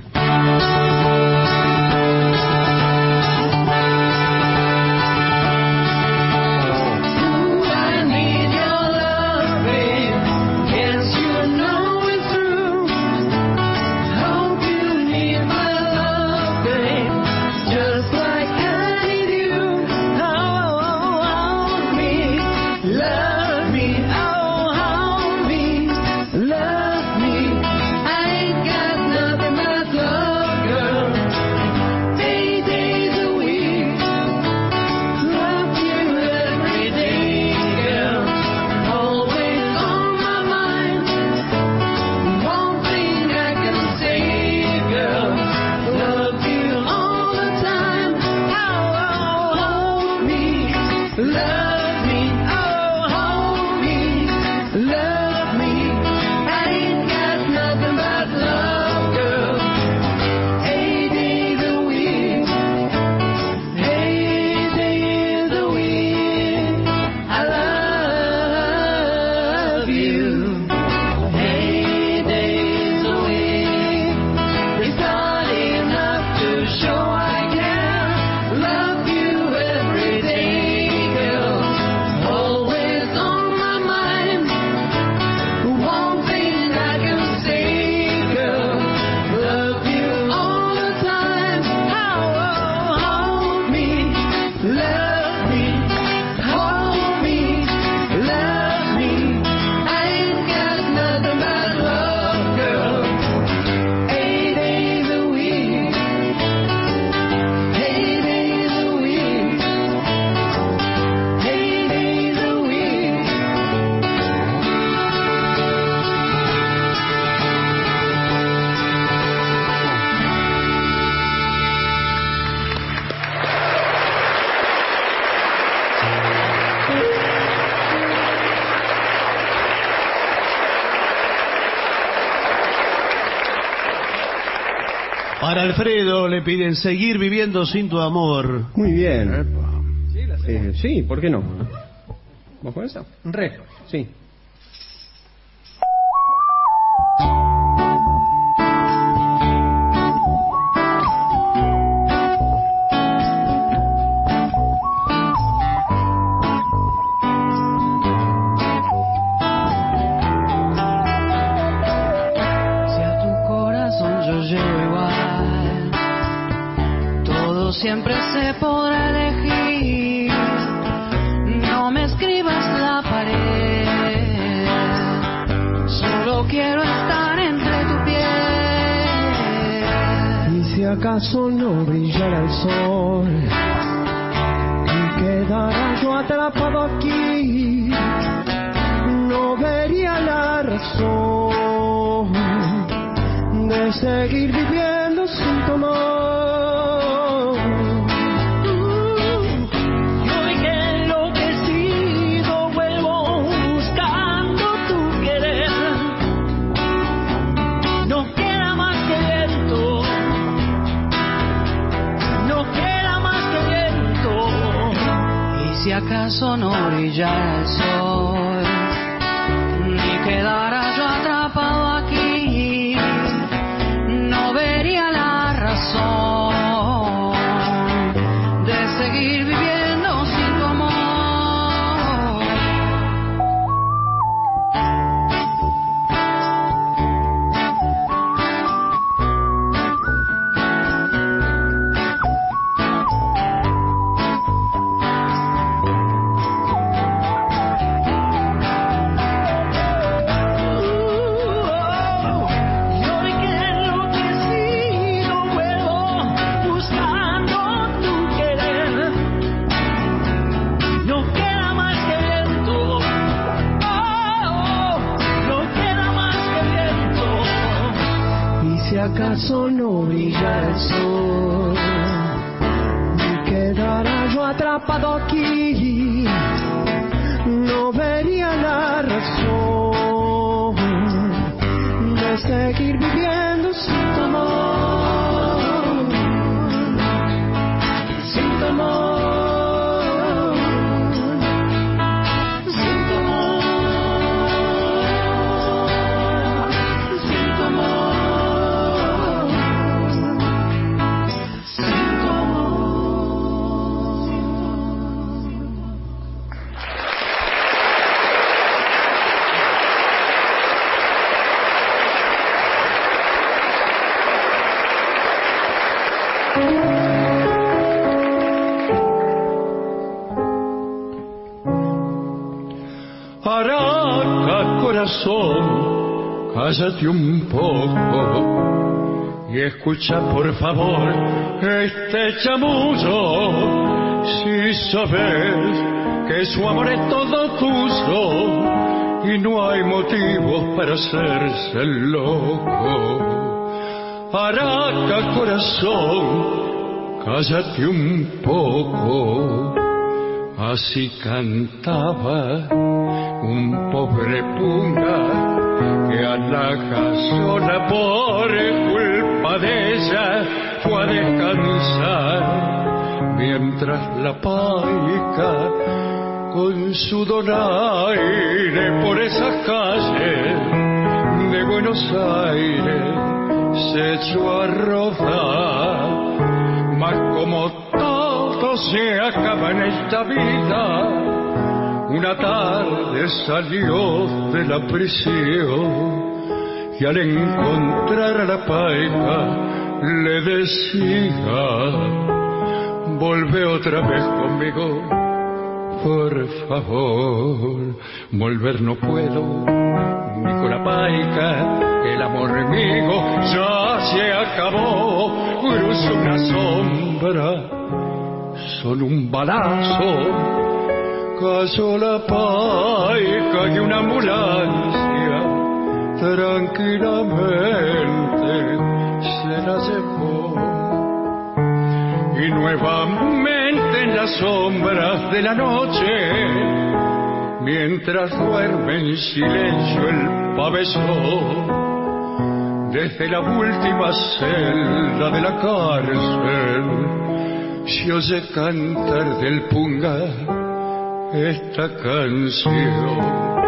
Love me, I ain't got nothing but love, girl. Para Alfredo le piden seguir viviendo sin tu amor. Muy bien. Sí, la eh, sí, ¿por qué no? ¿Vamos con eso? Re, sí. Siempre se podrá elegir. No me escribas la pared. Solo quiero estar entre tu piel. Y si acaso no brillara el sol y quedara yo atrapado aquí, no vería la razón de seguir viviendo sin tu amor. Si acaso no brillara el sol, ni quedara yo atrapado aquí, no vería la razón de seguir viviendo sin tu amor. ¿Acaso no brillara el sol y quedara yo atrapado aquí? No vería la razón de seguir viviendo sin tu amor, sin tu amor. Araca, corazón, cállate un poco y escucha por favor este chamullo. Si sabes que su amor es todo tuyo y no hay motivos para hacerse el loco. Araca, corazón, cállate un poco. Así cantaba un pobre punga que a la casona por culpa de ella fue a descansar, mientras la paica con su donaire por esas calles de Buenos Aires se echó a rodar. Mas como todo se acaba en esta vida, una tarde salió de la prisión y al encontrar a la paica le decía: volve otra vez conmigo, por favor. Volver no puedo, ni con la paica, el amor mío ya se acabó. Cruzo una sombra, son un balazo, cayó la paica y una ambulancia tranquilamente se la llevó. Y nuevamente en las sombras de la noche, mientras duerme en silencio el pabellón, Desde la última celda de la cárcel se oye cantar del punga esta canción.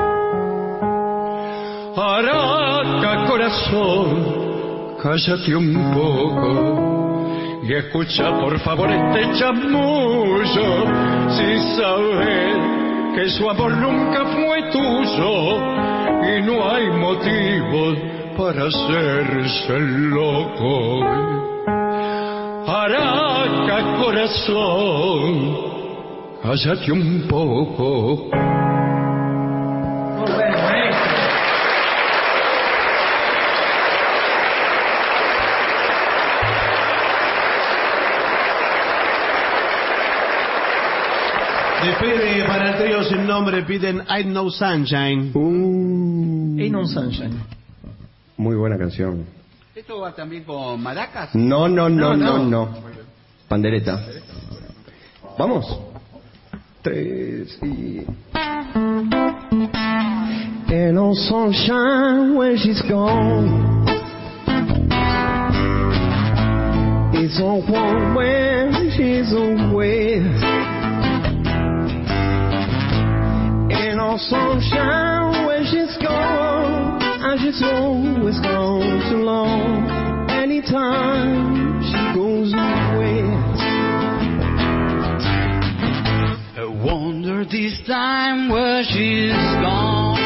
Araca, corazón, cállate un poco y escucha por favor este chamullo. Si sabes que su amor nunca fue tuyo y no hay motivos para hacerse el loco. Araca, corazón, cállate un poco. Muy bueno, maestro. Despide para el trío sin nombre, piden Ain't No Sunshine. Uh, Ain't No Sunshine. Muy buena canción. ¿Esto va también con maracas? No, no, no, no, No, no. no. Pandereta. Vamos. Tres y... Ain't no sunshine when she's gone. It's all warm when she's away. Ain't no sunshine when she's gone, and she's always gone too long. Anytime she goes away, I wonder this time where she's gone.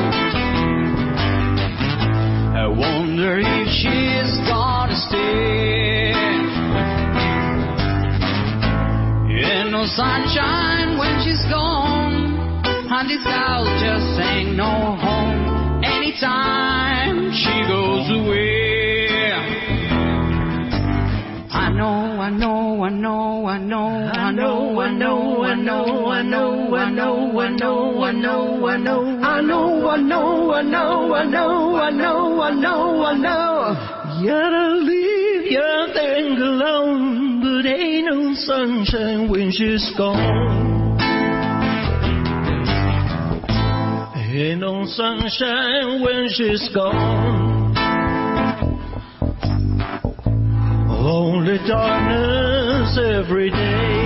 I wonder if she's gonna stay. Ain't no sunshine when she's gone, and this house just ain't no home. Anytime she goes away, I know, I know, I know, I know, I know, I know, I know, I know, I know, I know, I know, I know, I know, I know, I know, I know, I know, I know, I know. You gotta leave your thing alone, but ain't no sunshine when she's gone. Ain't no sunshine when she's gone. Only darkness every day.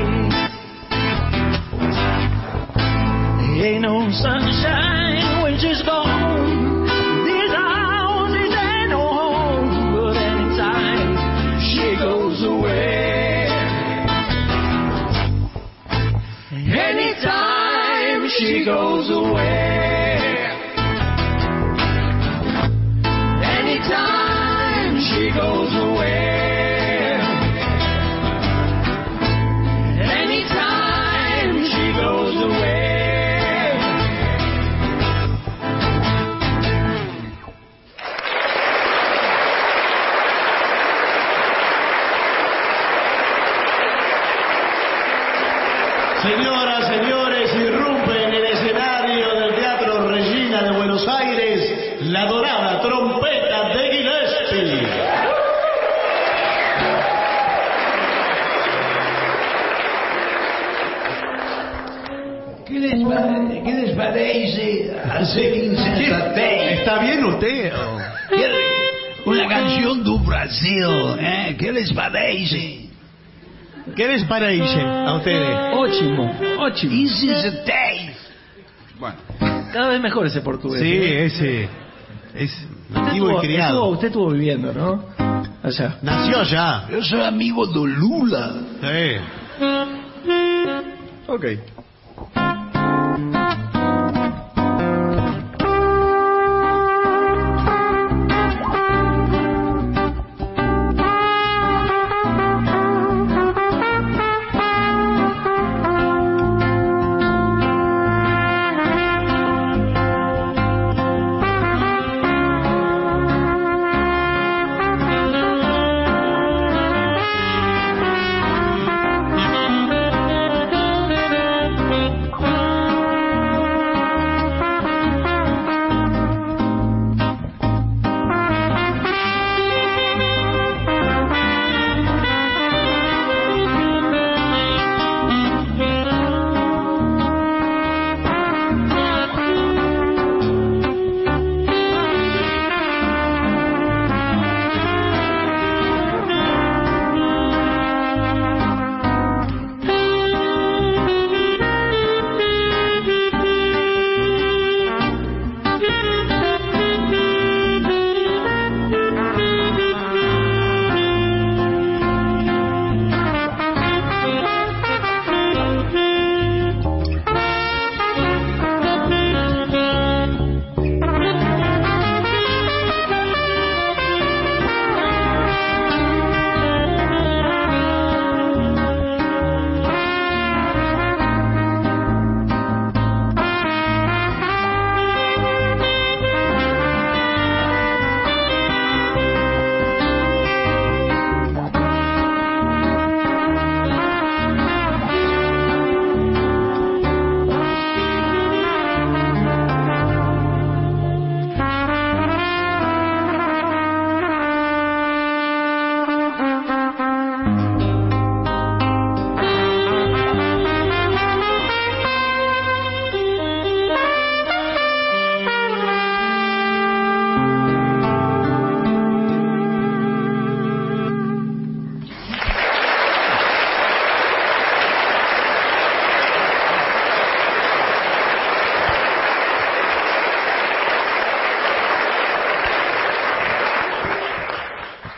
Ain't no sunshine when she's gone. This house it ain't no home, but anytime she goes away, anytime she goes away, anytime she goes away. Señoras, señores, irrumpe en el escenario del Teatro Regina de Buenos Aires la dorada trompeta de Gillespie. ¿Qué les, pare- ¿Qué les parece hacer insensatez? ¿Está bien usted? Una canción do Brasil, ¿eh? ¿Qué les parece? ¿Qué les parece a ustedes? Ótimo, ótimo. Insensatez. Bueno. Cada vez mejor ese portugués. Sí, ¿eh? ese es Usted nativo estuvo- y criado. estuvo- usted estuvo viviendo, ¿no? Allá. Nació allá. Yo soy amigo de Lula. Sí. Ok. Thank you.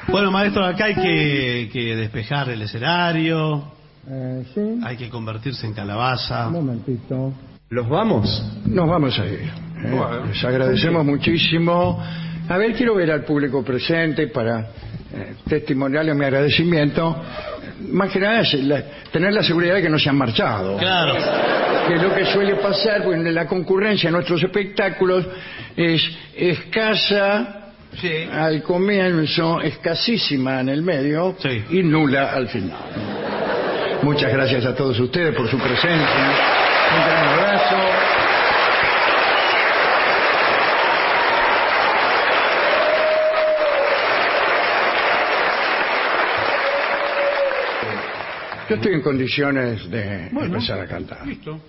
Bueno, maestro, acá hay que, que despejar el escenario. Eh, sí. Hay que convertirse en calabaza. Un momentito. ¿Los vamos? Nos vamos a ir. ¿eh? Bueno. Les agradecemos muchísimo. A ver, quiero ver al público presente para eh, testimoniarle mi agradecimiento. Más que nada es la- tener la seguridad de que no se han marchado. Claro. Que es lo que suele pasar, pues la concurrencia en nuestros espectáculos es escasa al comienzo, escasísima en el medio y nula al final. Muchas gracias a todos ustedes por su presencia. Un gran abrazo. Yo estoy en condiciones de empezar a cantar. Listo.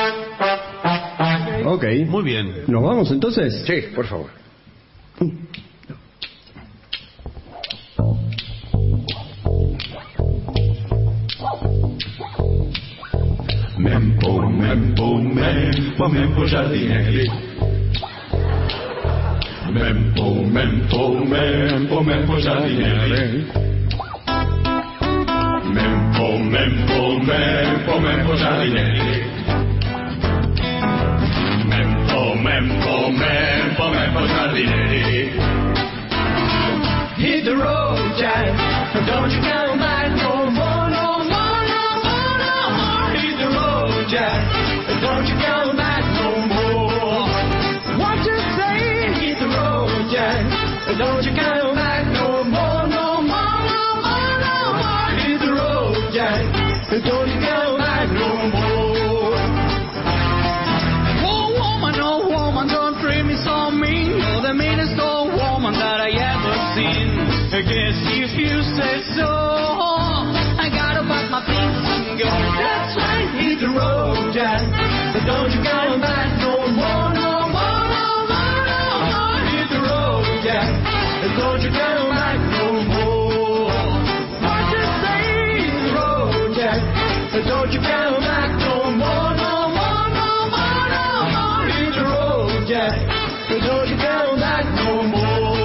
Ok. Muy bien. ¿Nos vamos entonces? Sí, por favor. Mempo, mempo, mempo, mempo giardinieri. Mempo, mempo, mempo, mempo giardinieri. Mempo, mempo, mempo, mempo giardinieri. Mempo, mempo, mempo, mempo giardinieri. Hit the road, Jack. Don't you come back no more, no more, no more, no more. Hit the road, Jack. Don't you come back no more. What you say? Hit the road, Jack. Don't you come back no more, no more, no more, no more. Hit the road, Jack. Don't you come back no more. Oh woman, oh woman, don't treat me so mean. You're the meanest old woman that I ever seen. I guess if you say so, I gotta pack my things and go. That's right, hit the road, Jack. Don't you come back no more, no more, no more, no more. Hit the road, Jack. Don't you come back no more. What you say? Hit the road, Jack. Don't you come back no more, no more, no more, no more. Hit the road, Jack. Don't you come back no more.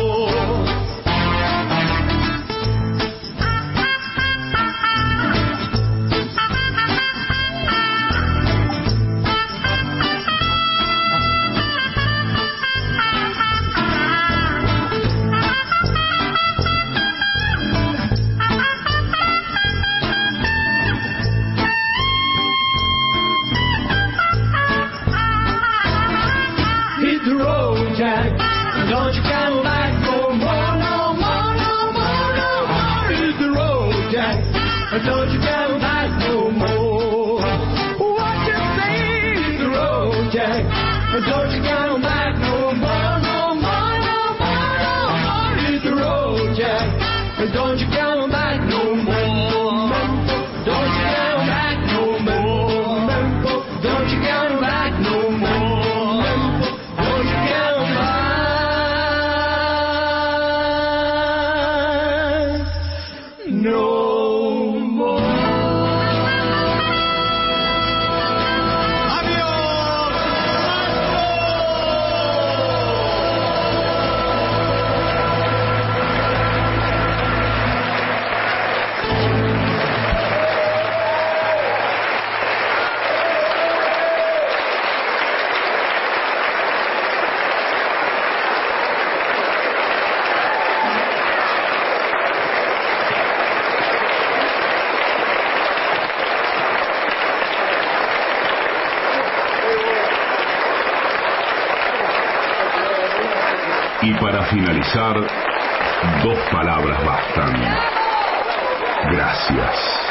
Hit the road, Jack. Don't you come back no more, no more, no more, no more. Hit the road, Jack. Don't you come back no more. What you say? Hit the road, Jack. Don't you come back no more, no more, no more, no more. Hit the road, Jack. Don't you come back no more. Don't you come back no more. Don't you come back no more. Don't you come back no more. Y para finalizar, dos palabras bastan. Gracias.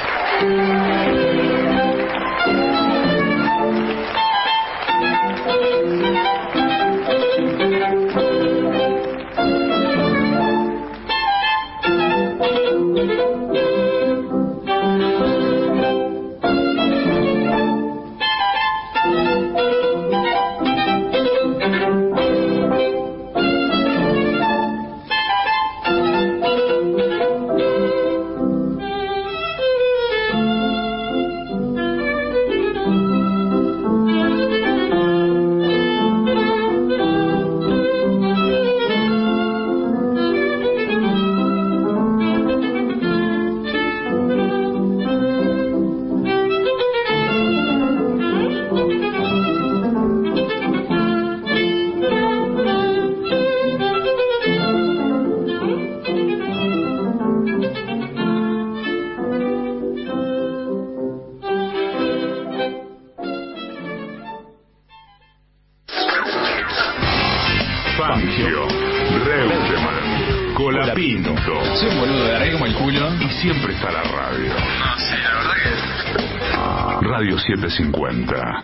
Fabricio, Reutemann, Colapinto. Soy un boludo, de como el culo. Y siempre está la radio. No, sí, la verdad que... Radio setecientos cincuenta.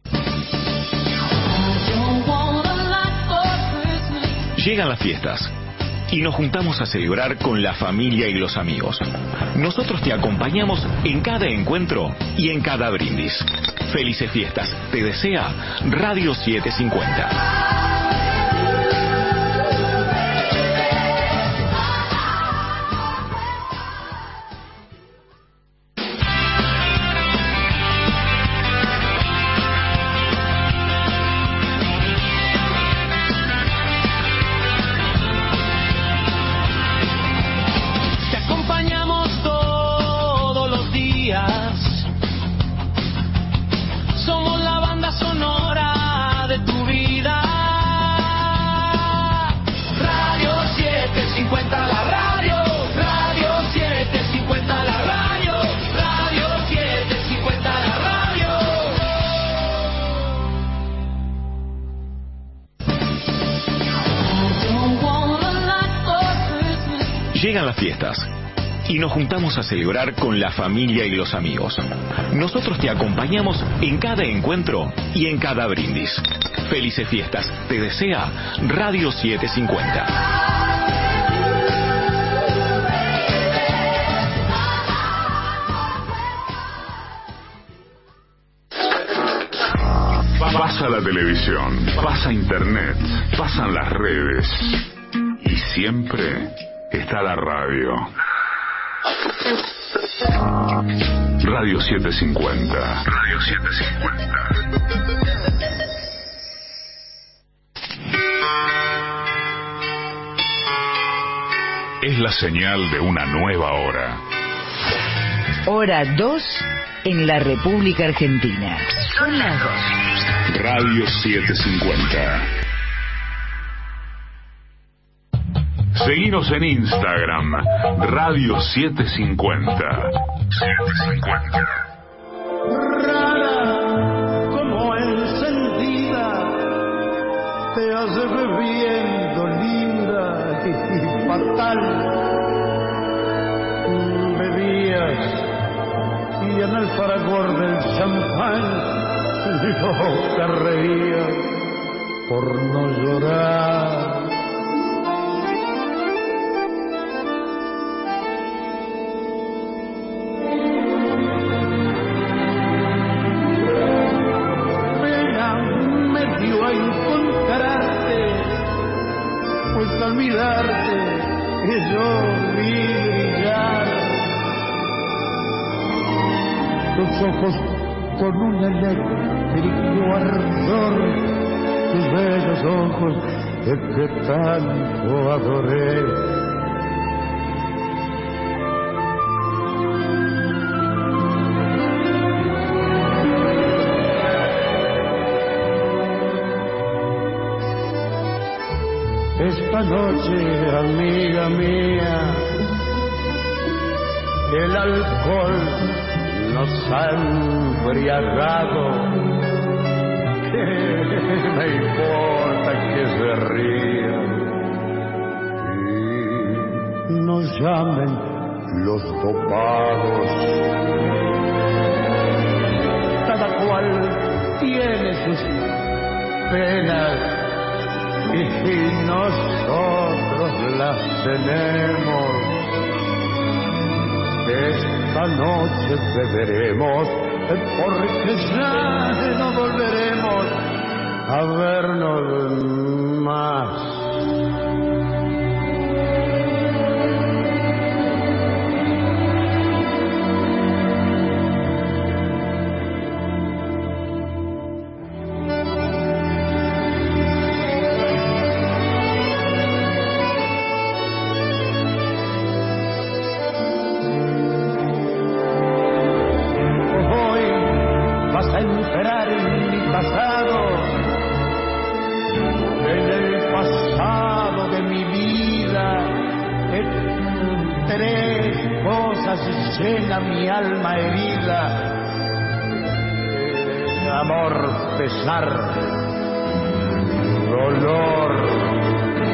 Llegan las fiestas y nos juntamos a celebrar con la familia y los amigos. Nosotros te acompañamos en cada encuentro y en cada brindis. Felices fiestas, te desea Radio setecientos cincuenta. Llegan las fiestas y nos juntamos a celebrar con la familia y los amigos. Nosotros te acompañamos en cada encuentro y en cada brindis. Felices fiestas, te desea Radio setecientos cincuenta. Pasa la televisión, pasa internet, pasan las redes y siempre está la radio. Radio setecientos cincuenta. Radio setecientos cincuenta. Es la señal de una nueva hora. Hora dos en la República Argentina. Son las dos. Radio setecientos cincuenta. Seguinos en Instagram, Radio setecientos cincuenta. setecientos cincuenta. Rara como encendida, te hace bebiendo linda y fatal. Bebías y en el fragor del champán yo te reía por no llorar. Olvidarte que yo vi brillar tus ojos con un eléctrico ardor, tus bellos ojos de que tanto adoré. Esta noche, amiga mía, el alcohol nos ha embriagado. ¿Qué me importa que se rían y nos llamen los dopados? Cada cual tiene sus penas y nosotros las tenemos. Esta noche beberemos porque ya no volveremos a vernos más. Llena mi alma herida, amor, pesar, dolor,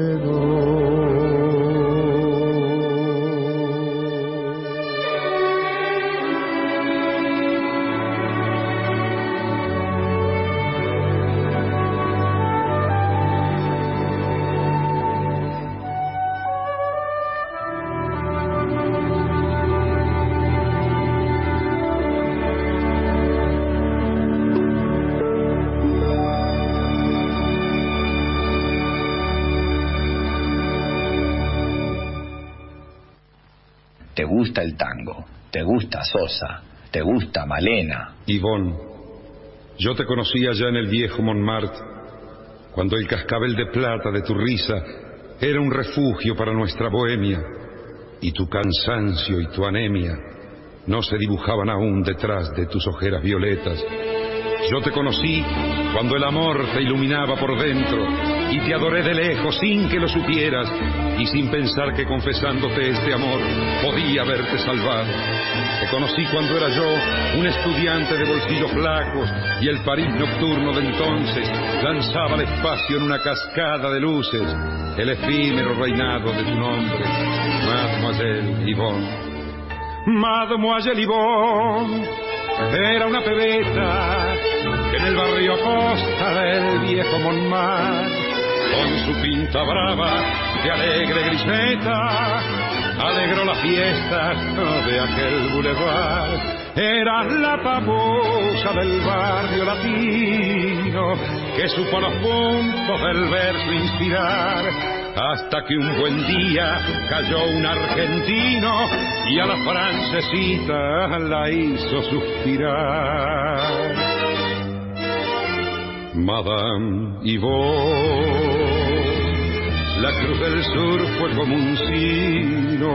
Te gusta el tango, te gusta Sosa, te gusta Malena. Ivonne, yo te conocí allá en el viejo Montmartre, cuando el cascabel de plata de tu risa era un refugio para nuestra bohemia, y tu cansancio y tu anemia no se dibujaban aún detrás de tus ojeras violetas. Yo te conocí cuando el amor te iluminaba por dentro, y te adoré de lejos sin que lo supieras, y sin pensar que confesándote este amor podía haberte salvado. Te conocí cuando era yo un estudiante de bolsillos flacos, y el París nocturno de entonces lanzaba al espacio en una cascada de luces el efímero reinado de tu nombre, Mademoiselle Yvonne. Mademoiselle Yvonne era una pebeta que en el barrio Costa del viejo Montmartre, con su pinta brava de alegre griseta, alegró las fiestas de aquel boulevard. Era la paposa del barrio latino que supo los puntos del verso inspirar, hasta que un buen día cayó un argentino y a la francesita la hizo suspirar. Madame Yvonne, la Cruz del Sur fue como un sino.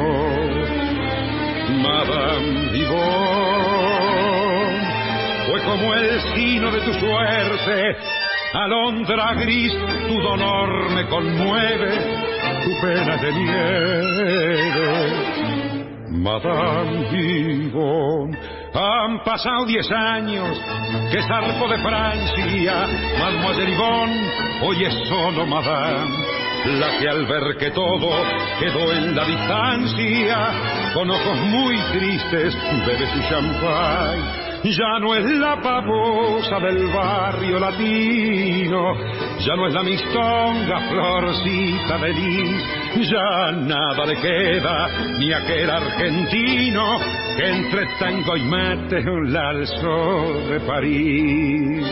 Madame Yvonne fue como el sino de tu suerte. Alondra gris, tu dolor me conmueve, tu pena de nieve. Madame Yvonne, han pasado diez años que zarpo de Francia. Mademoiselle Yvonne hoy es solo Madame, la que al ver que todo quedó en la distancia, con ojos muy tristes bebe su champán. Ya no es la pavosa del barrio latino, ya no es la mistonga florcita de lis, ya nada le queda ni aquel argentino que entre tango y mate la alzó de París.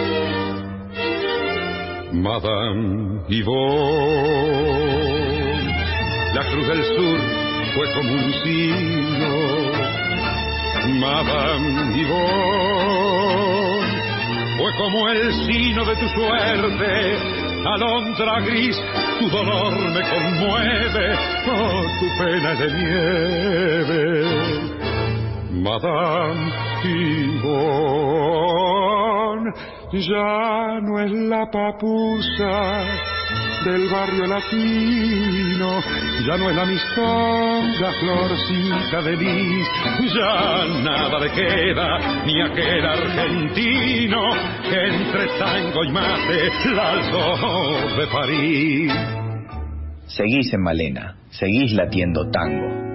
Madame Yvonne, la Cruz del Sur fue como un sino. Madame Yvonne fue como el sino de tu suerte. Alondra gris, tu dolor me conmueve, oh, tu pena es de nieve. Madame Yvonne ya no es la papusa del barrio latino, ya no es la mistonga florcita de lis, ya nada le queda ni aquel argentino que entre tango y mate la alzó de París. Seguís en Malena, seguís latiendo tango.